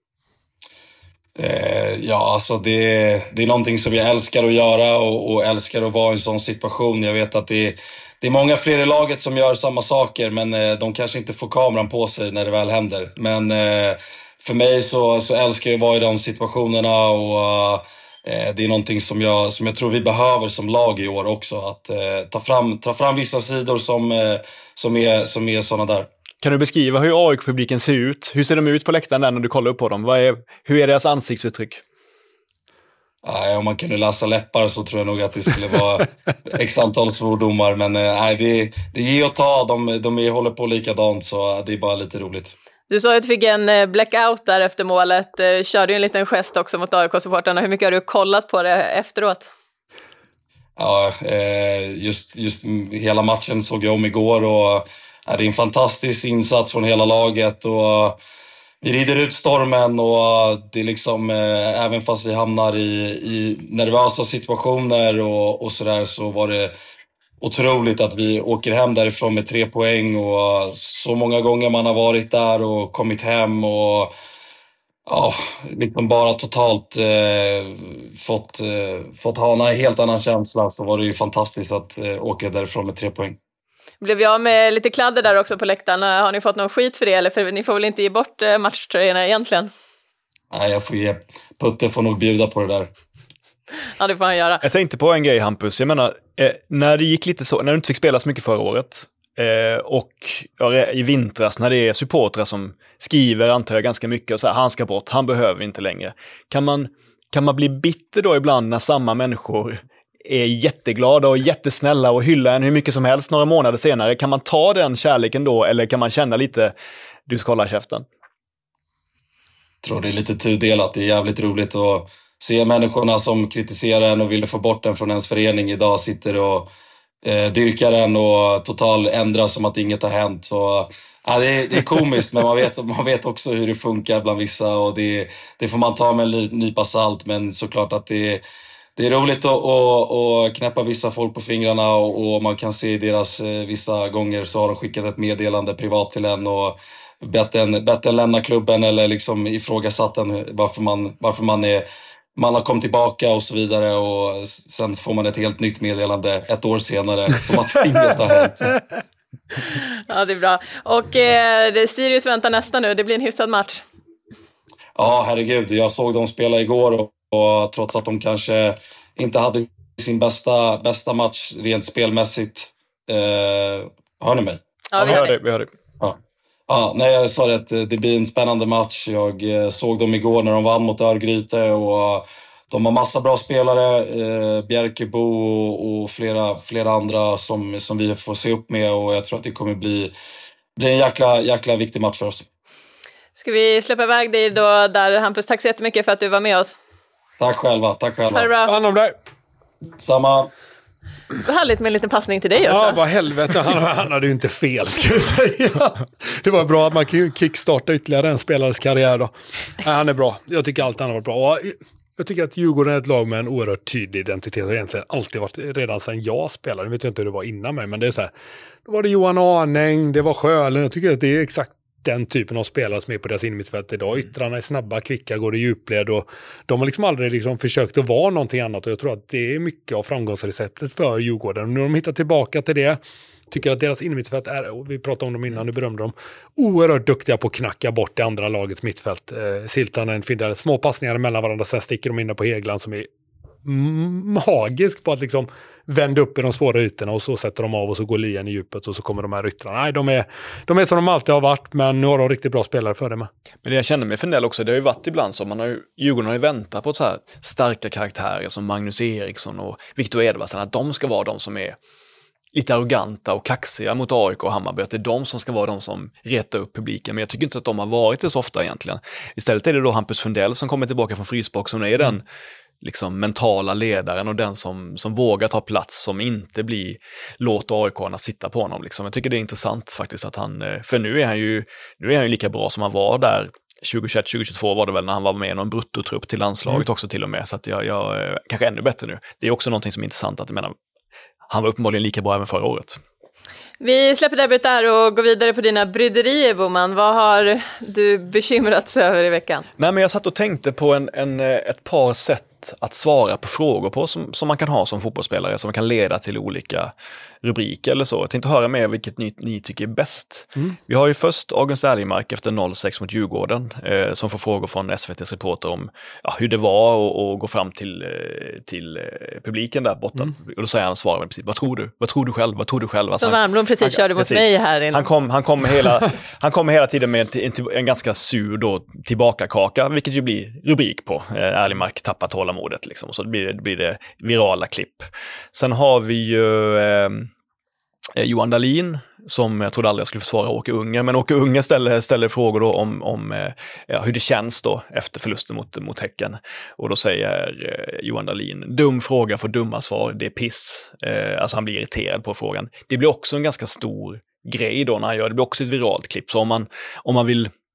Eh, ja, alltså det, det är någonting som jag älskar att göra och, och älskar att vara i en sån situation. Jag vet att det är, det är många fler i laget som gör samma saker, men eh, de kanske inte får kameran på sig när det väl händer. Men... Eh, För mig så, så älskar jag att vara i de situationerna, och eh, det är någonting som jag, som jag tror vi behöver som lag i år också. Att eh, ta, fram, ta fram vissa sidor som, eh, som är, som är sådana där. Kan du beskriva hur A I K-publiken ser ut? Hur ser de ut på läktaren där när du kollar upp på dem? Vad är, hur är deras ansiktsuttryck? Nej, om man kunde läsa läppar så tror jag nog att det skulle vara x antal svordomar. Men nej, det, det ger att ta. De, de är, håller på likadant, så det är bara lite roligt. Du sa att du fick en blackout där efter målet. Körde ju en liten gest också mot A I K-supportarna. Hur mycket har du kollat på det efteråt? Ja, just, just hela matchen såg jag om igår, och det är en fantastisk insats från hela laget. Och vi rider ut stormen och det är liksom, eh, även fast vi hamnar i, i nervösa situationer och, och sådär, så var det otroligt att vi åker hem därifrån med tre poäng och så många gånger man har varit där och kommit hem och ja, liksom bara totalt eh, fått, eh, fått ha en helt annan känsla, så var det ju fantastiskt att eh, åka därifrån med tre poäng. Blev vi av med lite kladder där också på läktaren? Har ni fått någon skit för det? Eller för ni får väl inte ge bort matchtröjorna egentligen? Nej, jag får ge. Putte får nog bjuda på det där. Ja, det får han göra. Jag tänkte på en grej, Hampus. Jag menar, eh, när det gick lite så, när du inte fick spela så mycket förra året eh, och ja, i vintras när det är supportrar som skriver, antar jag, ganska mycket och så här, han ska bort, han behöver inte längre. Kan man, kan man bli bitter då ibland när samma människor är jätteglada och jättesnälla och hyllar en hur mycket som helst några månader senare? Kan man ta den kärleken då, eller kan man känna lite, du ska hålla käften? Jag tror det är lite tudelat. Det är jävligt roligt att se människorna som kritiserar en och ville få bort den från ens förening idag sitter och eh, dyrkar den och total ändras som att inget har hänt. Så ja, det, är, det är komiskt, men man vet, man vet också hur det funkar bland vissa och det, det får man ta med en nypa salt, men såklart att det är Det är roligt att, att, att knäppa vissa folk på fingrarna och, och man kan se deras, vissa gånger så har de skickat ett meddelande privat till en och bett en, bett en lämna klubben eller liksom ifrågasatt en varför man, varför man, är, man har kommit tillbaka och så vidare, och sen får man ett helt nytt meddelande ett år senare som att inget har hänt. Ja, det är bra. Och eh, det Sirius väntar nästa nu, det blir en hyfsad match. Ja, herregud. Jag såg dem spela igår och Och trots att de kanske inte hade sin bästa, bästa match rent spelmässigt. Eh, hör ni mig? Ja, vi hör hör dig. dig. Vi hör dig. Ja. Ja, nej, jag sa det att det blir en spännande match. Jag eh, såg dem igår när de vann mot Örgryte och de har massa bra spelare. Eh, Bjerkebo och, och flera, flera andra som, som vi får se upp med, och jag tror att det kommer bli, bli en jäkla, jäkla viktig match för oss. Ska vi släppa iväg dig då där, Hampus? Tack så jättemycket för att du var med oss. Tack själva, tack själva. Ha det bra. Hand om dig. Samma. Vad härligt med en liten passning till dig också. Ja, vad helvete. Han, han hade ju inte fel, ska jag säga. Det var bra att man kan kickstarta ytterligare en spelares karriär då. Nej, han är bra. Jag tycker allt han har varit bra. Och jag tycker att Djurgården är ett lag med en oerhört tydlig identitet. Och egentligen alltid varit, redan sedan jag spelade. Jag vet inte hur det var innan mig, men det är så här. Då var det Johan Arning, det var Sjölund. Jag tycker att det är exakt den typen av spelare som är på deras innermittfält idag. Yttrarna är snabba, kvicka, går i djupled och de har liksom aldrig liksom försökt att vara någonting annat, och jag tror att det är mycket av framgångsreceptet för Djurgården. Nu har de hittat tillbaka till det. Tycker att deras innermittfält är, och vi pratade om dem innan, nu berömde de, oerhört duktiga på att knacka bort det andra lagets mittfält. Eh, Siltanen finner små passningar mellan varandra, sen sticker de in på Hegland som är magisk på att liksom vända upp i de svåra ytorna, och så sätter de av och så går lien i djupet och så kommer de här ryttrarna. Nej, de är, de är som de alltid har varit, men nu har de riktigt bra spelare för det med. Men det jag känner med Fendell också, det har ju varit ibland så, man har ju, Djurgården har ju väntat på så här starka karaktärer som Magnus Eriksson och Victor Edvardsen, att de ska vara de som är lite arroganta och kaxiga mot A I K och Hammarby, att det är de som ska vara de som retar upp publiken, men jag tycker inte att de har varit det så ofta egentligen. Istället är det då Hampus Fendell som kommer tillbaka från frysbox, som är den mm. liksom mentala ledaren och den som, som vågar ta plats, som inte blir låt A I K-arna sitta på honom. Liksom. Jag tycker det är intressant faktiskt att han, för nu är han ju, nu är han ju lika bra som han var där tjugohundratjugoett tjugohundratjugotvå var det väl, när han var med i någon bruttotrupp till landslaget mm. också till och med, så att jag, jag kanske ännu bättre nu. Det är också någonting som är intressant, att jag menar, han var uppenbarligen lika bra även förra året. Vi släpper derbyt där och går vidare på dina bryderier, Boman. Vad har du bekymrats över i veckan? Nej, men jag satt och tänkte på en, en, ett par sätt att svara på frågor på som, som man kan ha som fotbollsspelare, som kan leda till olika rubriker eller så. Jag tänkte höra med vilket ni, ni tycker är bäst. Mm. Vi har ju först August Erlingmark efter noll sex mot Djurgården eh, som får frågor från S V T:s reporter om ja, hur det var och, och gå fram till, eh, till eh, publiken där borta. Mm. Och då säger han, svarar med precis, vad tror du? Vad tror du själv? Vad tror du själv? Alltså, som Wernbloom precis han, körde mot precis. mig här inne. Han kom, han kom hela, han kommer hela tiden med en, en, en ganska sur då, tillbakakaka, vilket ju blir rubrik på. Eh, Erlingmark tappar tålamodet liksom, och så blir det, blir det virala klipp. Sen har vi ju eh, Johan Dahlin, som jag trodde aldrig jag skulle få svara Åke Unge, men Åke Unge ställer, ställer frågor då om, om ja, hur det känns då efter förlusten mot, mot Häcken. Och då säger eh, Johan Dahlin, dum fråga för dumma svar, det är piss. Eh, alltså han blir irriterad på frågan. Det blir också en ganska stor grej då när han gör det, blir också ett viralt klipp. Så om man, om man vill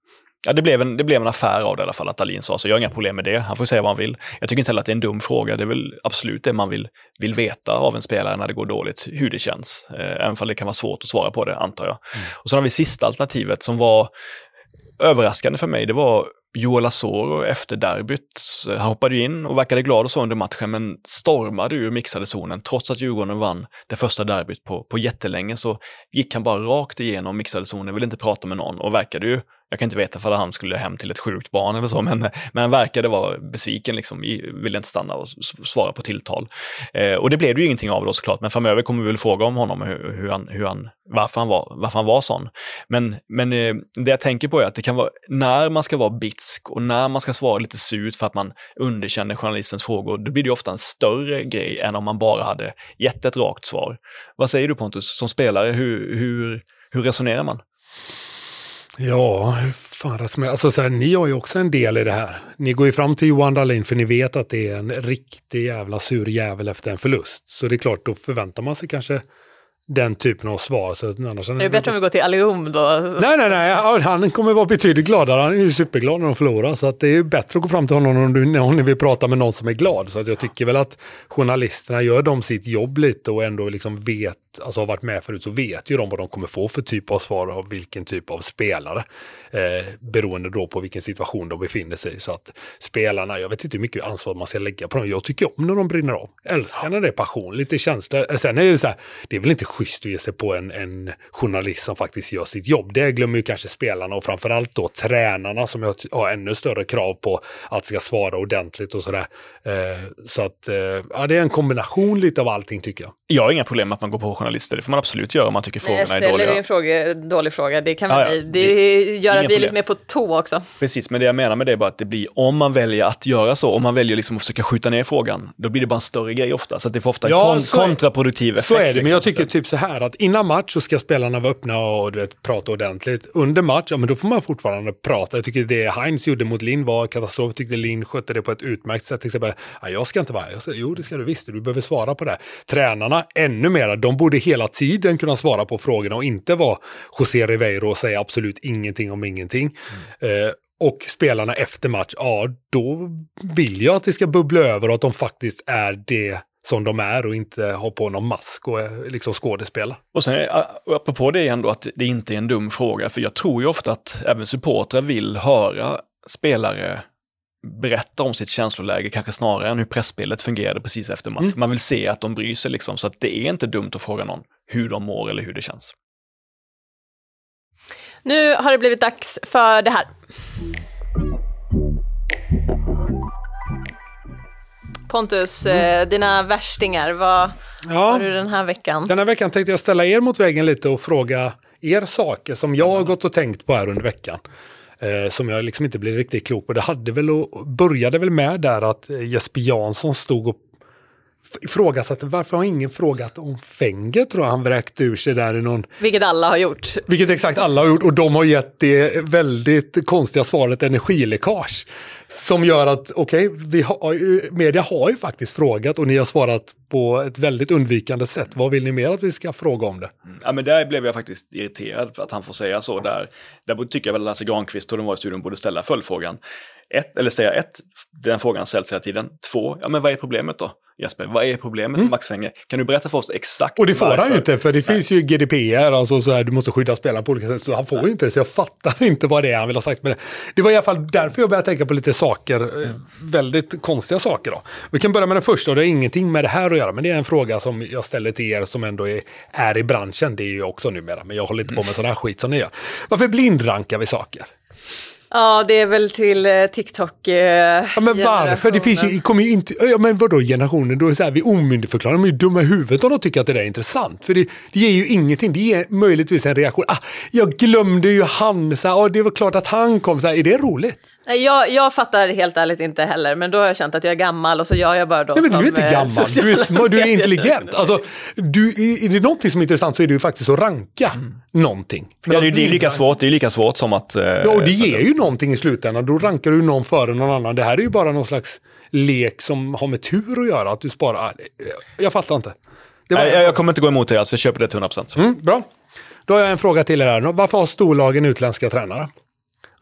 Ja, det blev, en, det blev en affär av det i alla fall, att Dahlin sa så. Jag har inga problem med det, han får säga vad han vill. Jag tycker inte heller att det är en dum fråga, det är väl absolut det man vill, vill veta av en spelare när det går dåligt, hur det känns. Eh, även om det kan vara svårt att svara på det, antar jag. Mm. Och så har vi sista alternativet som var överraskande för mig, det var Joel Asoro efter derbyt. Han hoppade in och verkade glad och så under matchen, men stormade ur mixade zonen. Trots att Djurgården vann det första derbyt på, på jättelänge så gick han bara rakt igenom mixade zonen, ville inte prata med någon och verkade ju, jag kan inte veta för att han skulle hem till ett sjukt barn eller så, men, men han verkade vara besviken, liksom, ville inte stanna och svara på tilltal. Eh, och det blev ju ingenting av det såklart, men framöver kommer vi väl fråga om honom, hur, hur han, hur han, varför, han var, varför han var sån. Men, men eh, det jag tänker på är att det kan vara, när man ska vara bitsk och när man ska svara lite surt för att man underkänner journalistens frågor, då blir det ju ofta en större grej än om man bara hade gett ett rakt svar. Vad säger du, Pontus, som spelare, hur, hur, hur resonerar man? Ja, hur fan resonerar alltså så här, ni har ju också en del i det här. Ni går ju fram till Johan Dahlin för ni vet att det är en riktig jävla sur jävel efter en förlust. Så det är klart, då förväntar man sig kanske den typen av svar. Så annars är det bättre om vi går till Alium då? Nej, nej, nej. Han kommer vara betydligt gladare. Han är ju superglad när de förlorar. Så att det är bättre att gå fram till honom om, du, om ni vill prata med någon som är glad. Så att jag tycker väl att journalisterna gör de sitt jobb lite och ändå liksom vet, alltså har varit med förut, så vet ju de vad de kommer få för typ av svar av vilken typ av spelare. Eh, beroende då på vilken situation de befinner sig i. Så att spelarna, jag vet inte hur mycket ansvar man ska lägga på dem. Jag tycker om när de brinner av. Älskar när det är passion, lite känsla. Sen är det så här, det är väl inte schysst att ge sig på en, en journalist som faktiskt gör sitt jobb. Det glömmer ju kanske spelarna och framförallt då tränarna som har ännu större krav på att ska svara ordentligt och sådär. Eh, så att eh, ja, det är en kombination lite av allting tycker jag. Jag har inga problem med att man går på journalister. Det får man absolut göra om man tycker frågorna är dåliga. Ställer vi en fråga, dålig fråga. Det, kan ja, vi, ja. det, det gör att vi är lite mer på tå också. Precis, men det jag menar med det är bara att det blir, om man väljer att göra så, om man väljer liksom att försöka skjuta ner frågan, då blir det bara en större grej ofta. Så att det får ofta ja, en kon- kontraproduktiv effekt. Så är det, liksom. men jag tycker typ så här att innan match så ska spelarna vara öppna och du vet, prata ordentligt. Under match, ja men då får man fortfarande prata. Jag tycker det Heinz gjorde mot Lin var katastrof. Jag tyckte Lin skötte det på ett utmärkt sätt. Till exempel, ja, jag ska inte vara jag ska, jo det ska du visst, du behöver svara på det. Tränarna, ännu mer, de borde hela tiden kunna svara på frågorna och inte vara José Ribeiro och säga absolut ingenting om ingenting. Mm. Eh, och spelarna efter match, ja då vill jag att det ska bubbla över och att de faktiskt är det som de är och inte har på någon mask och liksom skådespela. Och sen apropå det ändå att det inte är en dum fråga, för jag tror ju ofta att även supportrar vill höra spelare berätta om sitt känsloläge, kanske snarare än hur pressspelet fungerade precis efter match. Mm. Man vill se att de bryr sig liksom, så att det är inte dumt att fråga någon hur de mår eller hur det känns. Nu har det blivit dags för det här. Pontus, mm. dina värstingar, vad ja, har du den här veckan? Den här veckan tänkte jag ställa er mot väggen lite och fråga er saker som jag har gått och tänkt på här under veckan. Eh, som jag liksom inte blev riktigt klok på. Det hade väl och började väl med där att Jesper Jansson stod och ifrågasatte varför har ingen frågat om Fenger, tror jag han vräkte ur sig där i någon... Vilket alla har gjort. Vilket exakt alla har gjort och de har gett det väldigt konstiga svaret energiläckage. Som gör att, okej, okay, vi har, media har ju faktiskt frågat och ni har svarat på ett väldigt undvikande sätt. Vad vill ni mer att vi ska fråga om det? Ja, men där blev jag faktiskt irriterad att han får säga så. Där, där tycker jag väl att Lasse Granqvist och de var i studion borde ställa följdfrågan. Ett, eller säga ett, den frågan ställs hela tiden. Två, ja men vad är problemet då? Jesper, vad är problemet med Max Fenger? Kan du berätta för oss exakt? Och det får varför? han ju inte, för det Nej. finns ju G D P R, alltså så här, du måste skydda spelare på olika sätt, så han får ju inte det, så jag fattar inte vad det är han vill ha sagt med det. Det var i alla fall därför jag började tänka på lite saker, mm. väldigt konstiga saker då. Vi kan börja med den första, och det har ingenting med det här att göra, men det är en fråga som jag ställer till er som ändå är, är i branschen, det är ju också numera, men jag håller inte på med sån här skit som ni gör. Varför blindrankar vi saker? Ja, det är väl till eh, TikTok eh, ja, men varför? Det finns ju, kommer ju inte, ja men vadå generationen, då är det så här, vi omyndigförklarar, de är ju dumma i huvudet om de tycker att det där är intressant, för det, det ger ju ingenting, det ger möjligtvis en reaktion, ah, jag glömde ju han, så här, ah, det var klart att han kom, så här, är det roligt? Nej, jag, jag fattar helt ärligt inte heller, men då har jag känt att jag är gammal och så gör jag bara då. Nej, men du är inte gammal, du är, små, du är intelligent. Alltså, du, är det någonting som är intressant så är det ju faktiskt att ranka mm. någonting. Men ja, det, det är lika svårt, det är lika svårt som att... Eh, ja, och det ger ju någonting i slutändan. Då rankar du någon före någon annan. Det här är ju bara någon slags lek som har med tur att göra. Att du sparar... Jag fattar inte. Det var... Nej, jag kommer inte gå emot det, alltså, jag köper det till hundra procent. Mm, bra. Då har jag en fråga till er här. Varför har storlagen utländska tränare?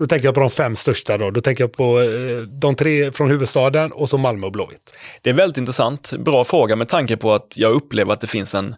Då tänker jag på de fem största då. Då tänker jag på eh, de tre från huvudstaden och så Malmö och Blåvitt. Det är väldigt intressant. Bra fråga med tanke på att jag upplever att det finns en,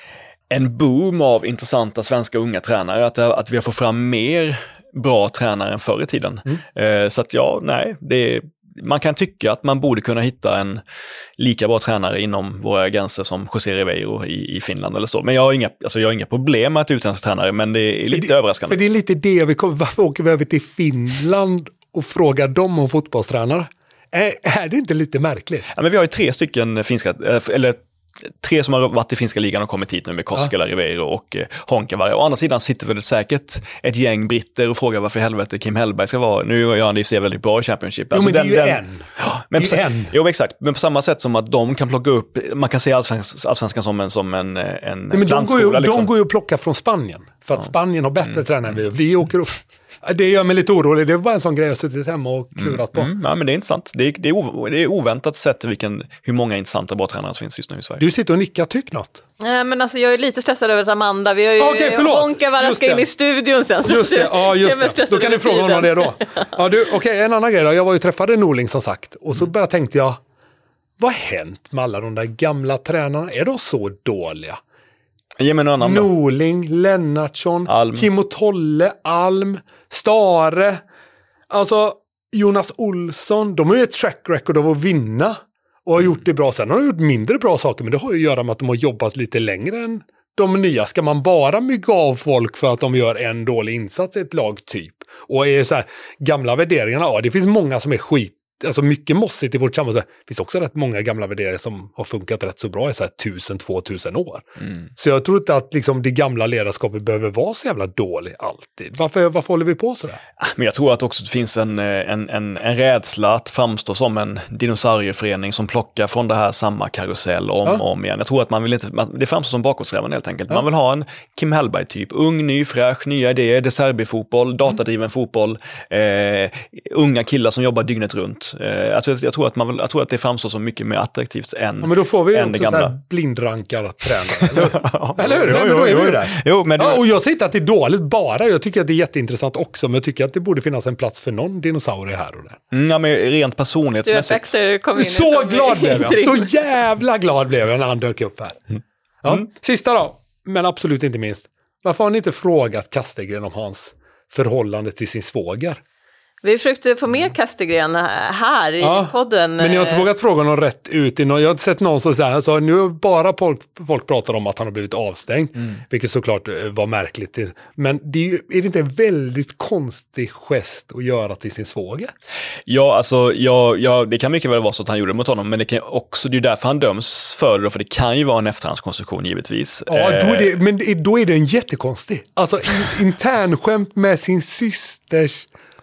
en boom av intressanta svenska unga tränare. Att, att vi har fått fram mer bra tränare än förr i tiden. Mm. Eh, så att ja, nej, det är, man kan tycka att man borde kunna hitta en lika bra tränare inom våra gränser som José Ribeiro i, i Finland eller så. Men jag har inga, alltså jag har inga problem med att utländska tränare, men det är lite för det, överraskande. För det är lite det vi kommer, varför åker vi över till Finland och frågar dem om fotbollstränare? Är, är det inte lite märkligt? Ja, men vi har ju tre stycken finska, eller tre som har varit i finska ligan och kommit hit nu med Koskela, ja. Ribeiro och eh, Honkavar. Å andra sidan sitter väl säkert ett gäng britter och frågar varför helvete Kim Hellberg ska vara. Nu gör han det ser väldigt bra i Championship. Jo, alltså, men det är ju den, en. Ja, men det är en. Jo, exakt. Men på samma sätt som att de kan plocka upp, man kan se allsvenskan, allsvenskan som en, som en, en Nej, men de går, ju, liksom. de går ju att plocka från Spanien. För att ja. Spanien har bättre mm. tränare än vi. Vi åker upp. Det gör mig lite orolig. Det är bara en sån grej jag har suttit hemma och klurat på. Mm, mm, ja, men det är intressant. Det är, det är, ov- det är oväntat sett vilken, hur många intressanta bra tränare som finns just nu i Sverige. Du sitter och nickar, tyck något. Nej, men alltså jag är lite stressad över att Amanda. Vi har ju Okej, förlåt. Honkavar ska in i studion sen. Just det, ja just det. Då kan ni fråga honom om det då. Ja, du, okej, en annan grej då. Jag var ju träffade Norling som sagt. Och så bara tänkte jag, vad har hänt med alla de där gamla tränarna? Är de så dåliga? Ge mig någon annan då. Norling, Lennartsson, Alm. Kim och Tolle, Alm, Stare. Alltså Jonas Olsson. De har ju ett track record av att vinna. Och har gjort det bra. Sen har de gjort mindre bra saker. Men det har ju att göra med att de har jobbat lite längre än de nya. Ska man bara mygga av folk för att de gör en dålig insats i ett lag typ? Och är så här, gamla värderingarna, ja det finns många som är skit. Alltså mycket mossigt i vårt samhälle. Det finns också rätt många gamla värderingar som har funkat rätt så bra i så här tusen, två tusen år. Mm. Så jag tror inte att liksom det gamla ledarskapet behöver vara så jävla dåligt alltid. Varför, varför håller vi på så där? Men jag tror att också det finns en, en, en, en rädsla att framstå som en dinosaurieförening som plockar från det här samma karusell om och ja. om igen. Jag tror att man vill inte, det framstår som bakåtsträvande helt enkelt. Ja. Man vill ha en Kim Hellberg typ, ung, ny, fräsch, nya idéer, De Serbi-fotboll, datadriven mm. fotboll, eh, unga killar som jobbar dygnet runt. Alltså jag, jag, tror att man vill, jag tror att det framstår som mycket mer attraktivt än, ja, men då får vi ju än också det gamla. Så här blindrankar tränare, eller hur? ja, eller hur? Jo, Nej, men då är vi ju där. Jo, men ja, och jag säger inte att det är dåligt bara. Jag tycker att det är jätteintressant också. Men jag tycker att det borde finnas en plats för någon dinosaurie här och där. Mm, ja, men rent personlighetsmässigt. Kom in så glad blev jag. Så jävla glad blev jag när han dök upp här. Mm. Ja, mm. Sista då, men absolut inte minst. Varför har ni inte frågat Kastegren om hans förhållande till sin svåger? Vi försökte få med Kastegren här i ja, podden. Men ni har inte vågat fråga någon rätt ut. Jag har inte sett någon som säger så nu har bara folk, folk pratar om att han har blivit avstängd. Mm. Vilket såklart var märkligt. Men det är, ju, är det inte en väldigt konstig gest att göra till sin svåger? Ja, alltså ja, ja, det kan mycket väl vara så att han gjorde det mot honom. Men det kan också, det är därför han döms för det. För det kan ju vara en efterhandskonstruktion givetvis. Ja, då är det, men då är det en jättekonstig. Alltså internskämt med sin systers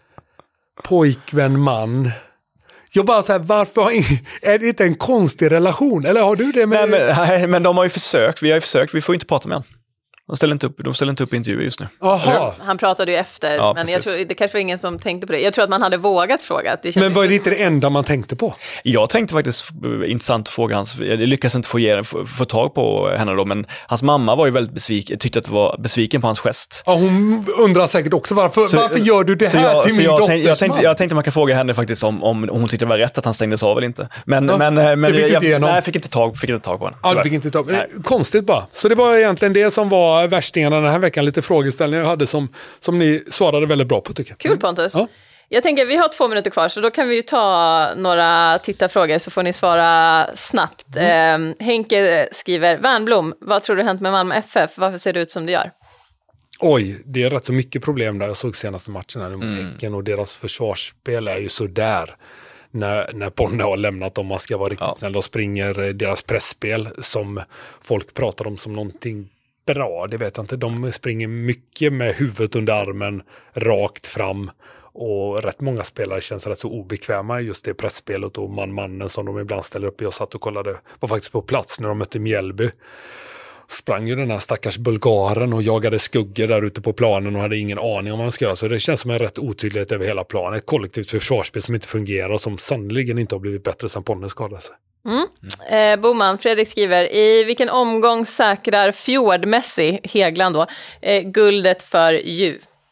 pojkvän, man. Jag bara så här, varför har, är det inte en konstig relation? Eller har du det med... Nej, men, nej, men de har ju försökt. Vi har ju försökt. Vi får inte prata med honom. De ställer inte upp, de ställer inte upp intervjuer just nu. Aha. Han pratade ju efter, ja, men jag tror, det kanske var ingen som tänkte på det. Jag tror att man hade vågat fråga. Det men var det inte det enda man tänkte på? Jag tänkte faktiskt, intressant fråga hans, jag lyckades inte få, ge, få, få tag på henne då, men hans mamma var ju väldigt besviken, tyckte att det var besviken på hans gest. Ja, hon undrar säkert också varför, så, varför gör du det här jag, till min jag, dotters jag tänkte, man? jag tänkte man kan fråga henne faktiskt om, om hon tyckte det var rätt att han stängdes av eller inte. Men, ja, men, men det fick jag, jag, nej, jag fick inte tag, fick inte tag på henne. Ja, du fick inte tag på henne. Konstigt bara. Så det var egentligen det som var värstingarna den här veckan, lite frågeställningar jag hade som, som ni svarade väldigt bra på tycker jag. Kul Pontus. Ja. Jag tänker vi har två minuter kvar så då kan vi ju ta några tittarfrågor så får ni svara snabbt. Mm. Eh, Henke skriver, Värnblom, vad tror du hänt med Malmö F F? Varför ser det ut som det gör? Oj, det är rätt så mycket problem där. Jag såg senaste matchen här mot mm. Häcken och deras försvarsspel är ju så där. När, när Ponne har lämnat dem, man ska vara riktigt ja. snäll, då springer deras pressspel som folk pratar om som någonting bra, det vet jag inte. De springer mycket med huvudet under armen rakt fram och rätt många spelare känns rätt så obekväma i just det pressspelet och man-mannen som de ibland ställer upp. Jag satt och kollade, var faktiskt på plats när de mötte Mjällby. Sprang ju den här stackars bulgaren och jagade skuggor där ute på planen och hade ingen aning om vad han ska göra. Så det känns som en rätt otydlighet över hela planen. Ett kollektivt försvarsspel som inte fungerar och som sannoliken inte har blivit bättre sedan Ponne skadade sig. Mm. Eh, Boman, Fredrik skriver, i vilken omgång säkrar Fjord Messi, Hegland då, eh, guldet för Ju?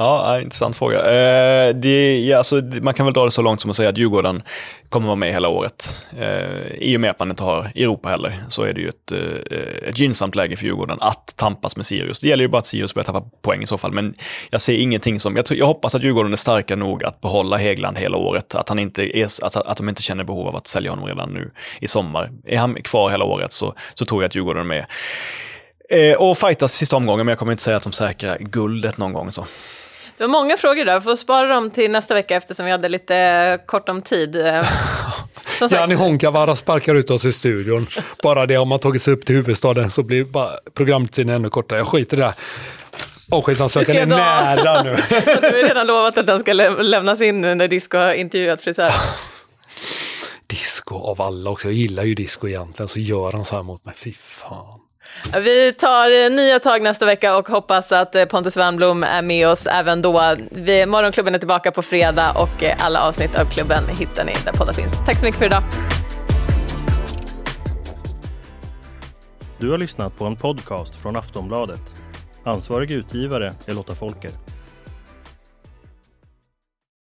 Ja, intressant fråga. Eh, det, ja, alltså, man kan väl dra det så långt som att säga att Djurgården kommer vara med hela året. Eh, I och med att man inte har Europa heller så är det ju ett, eh, ett gynnsamt läge för Djurgården att tampas med Sirius. Det gäller ju bara att Sirius börjar tappa poäng i så fall, men jag ser ingenting som... Jag, tror, jag hoppas att Djurgården är starka nog att behålla Hägglund hela året. Att, han inte är, att, att de inte känner behov av att sälja honom redan nu i sommar. Är han kvar hela året så, så tror jag att Djurgården är med. Eh, och fightas sista omgången, men jag kommer inte säga att de säkrar guldet någon gång så. Det var många frågor där, vi får spara dem till nästa vecka eftersom vi hade lite kort om tid. Som sagt... Jani Honkavara sparkar ut oss i studion. Bara det om man tagit sig upp till huvudstaden så blir bara programtiden ännu kortare. Jag skiter i det där. Avskedsansökan är nära nu. Du har redan lovat att den ska lä- lämnas in nu när Disco har intervjuat frisör. Disco av alla också. Jag gillar ju Disco egentligen, så gör han så här mot mig. Fy fan. Vi tar nya tag nästa vecka och hoppas att Pontus Wernbloom är med oss även då. Vi, Morgonklubben är tillbaka på fredag och alla avsnitt av klubben hittar ni där poddar finns. Tack så mycket för idag. Du har lyssnat på en podcast från Aftonbladet. Ansvarig utgivare är Lotta Folker.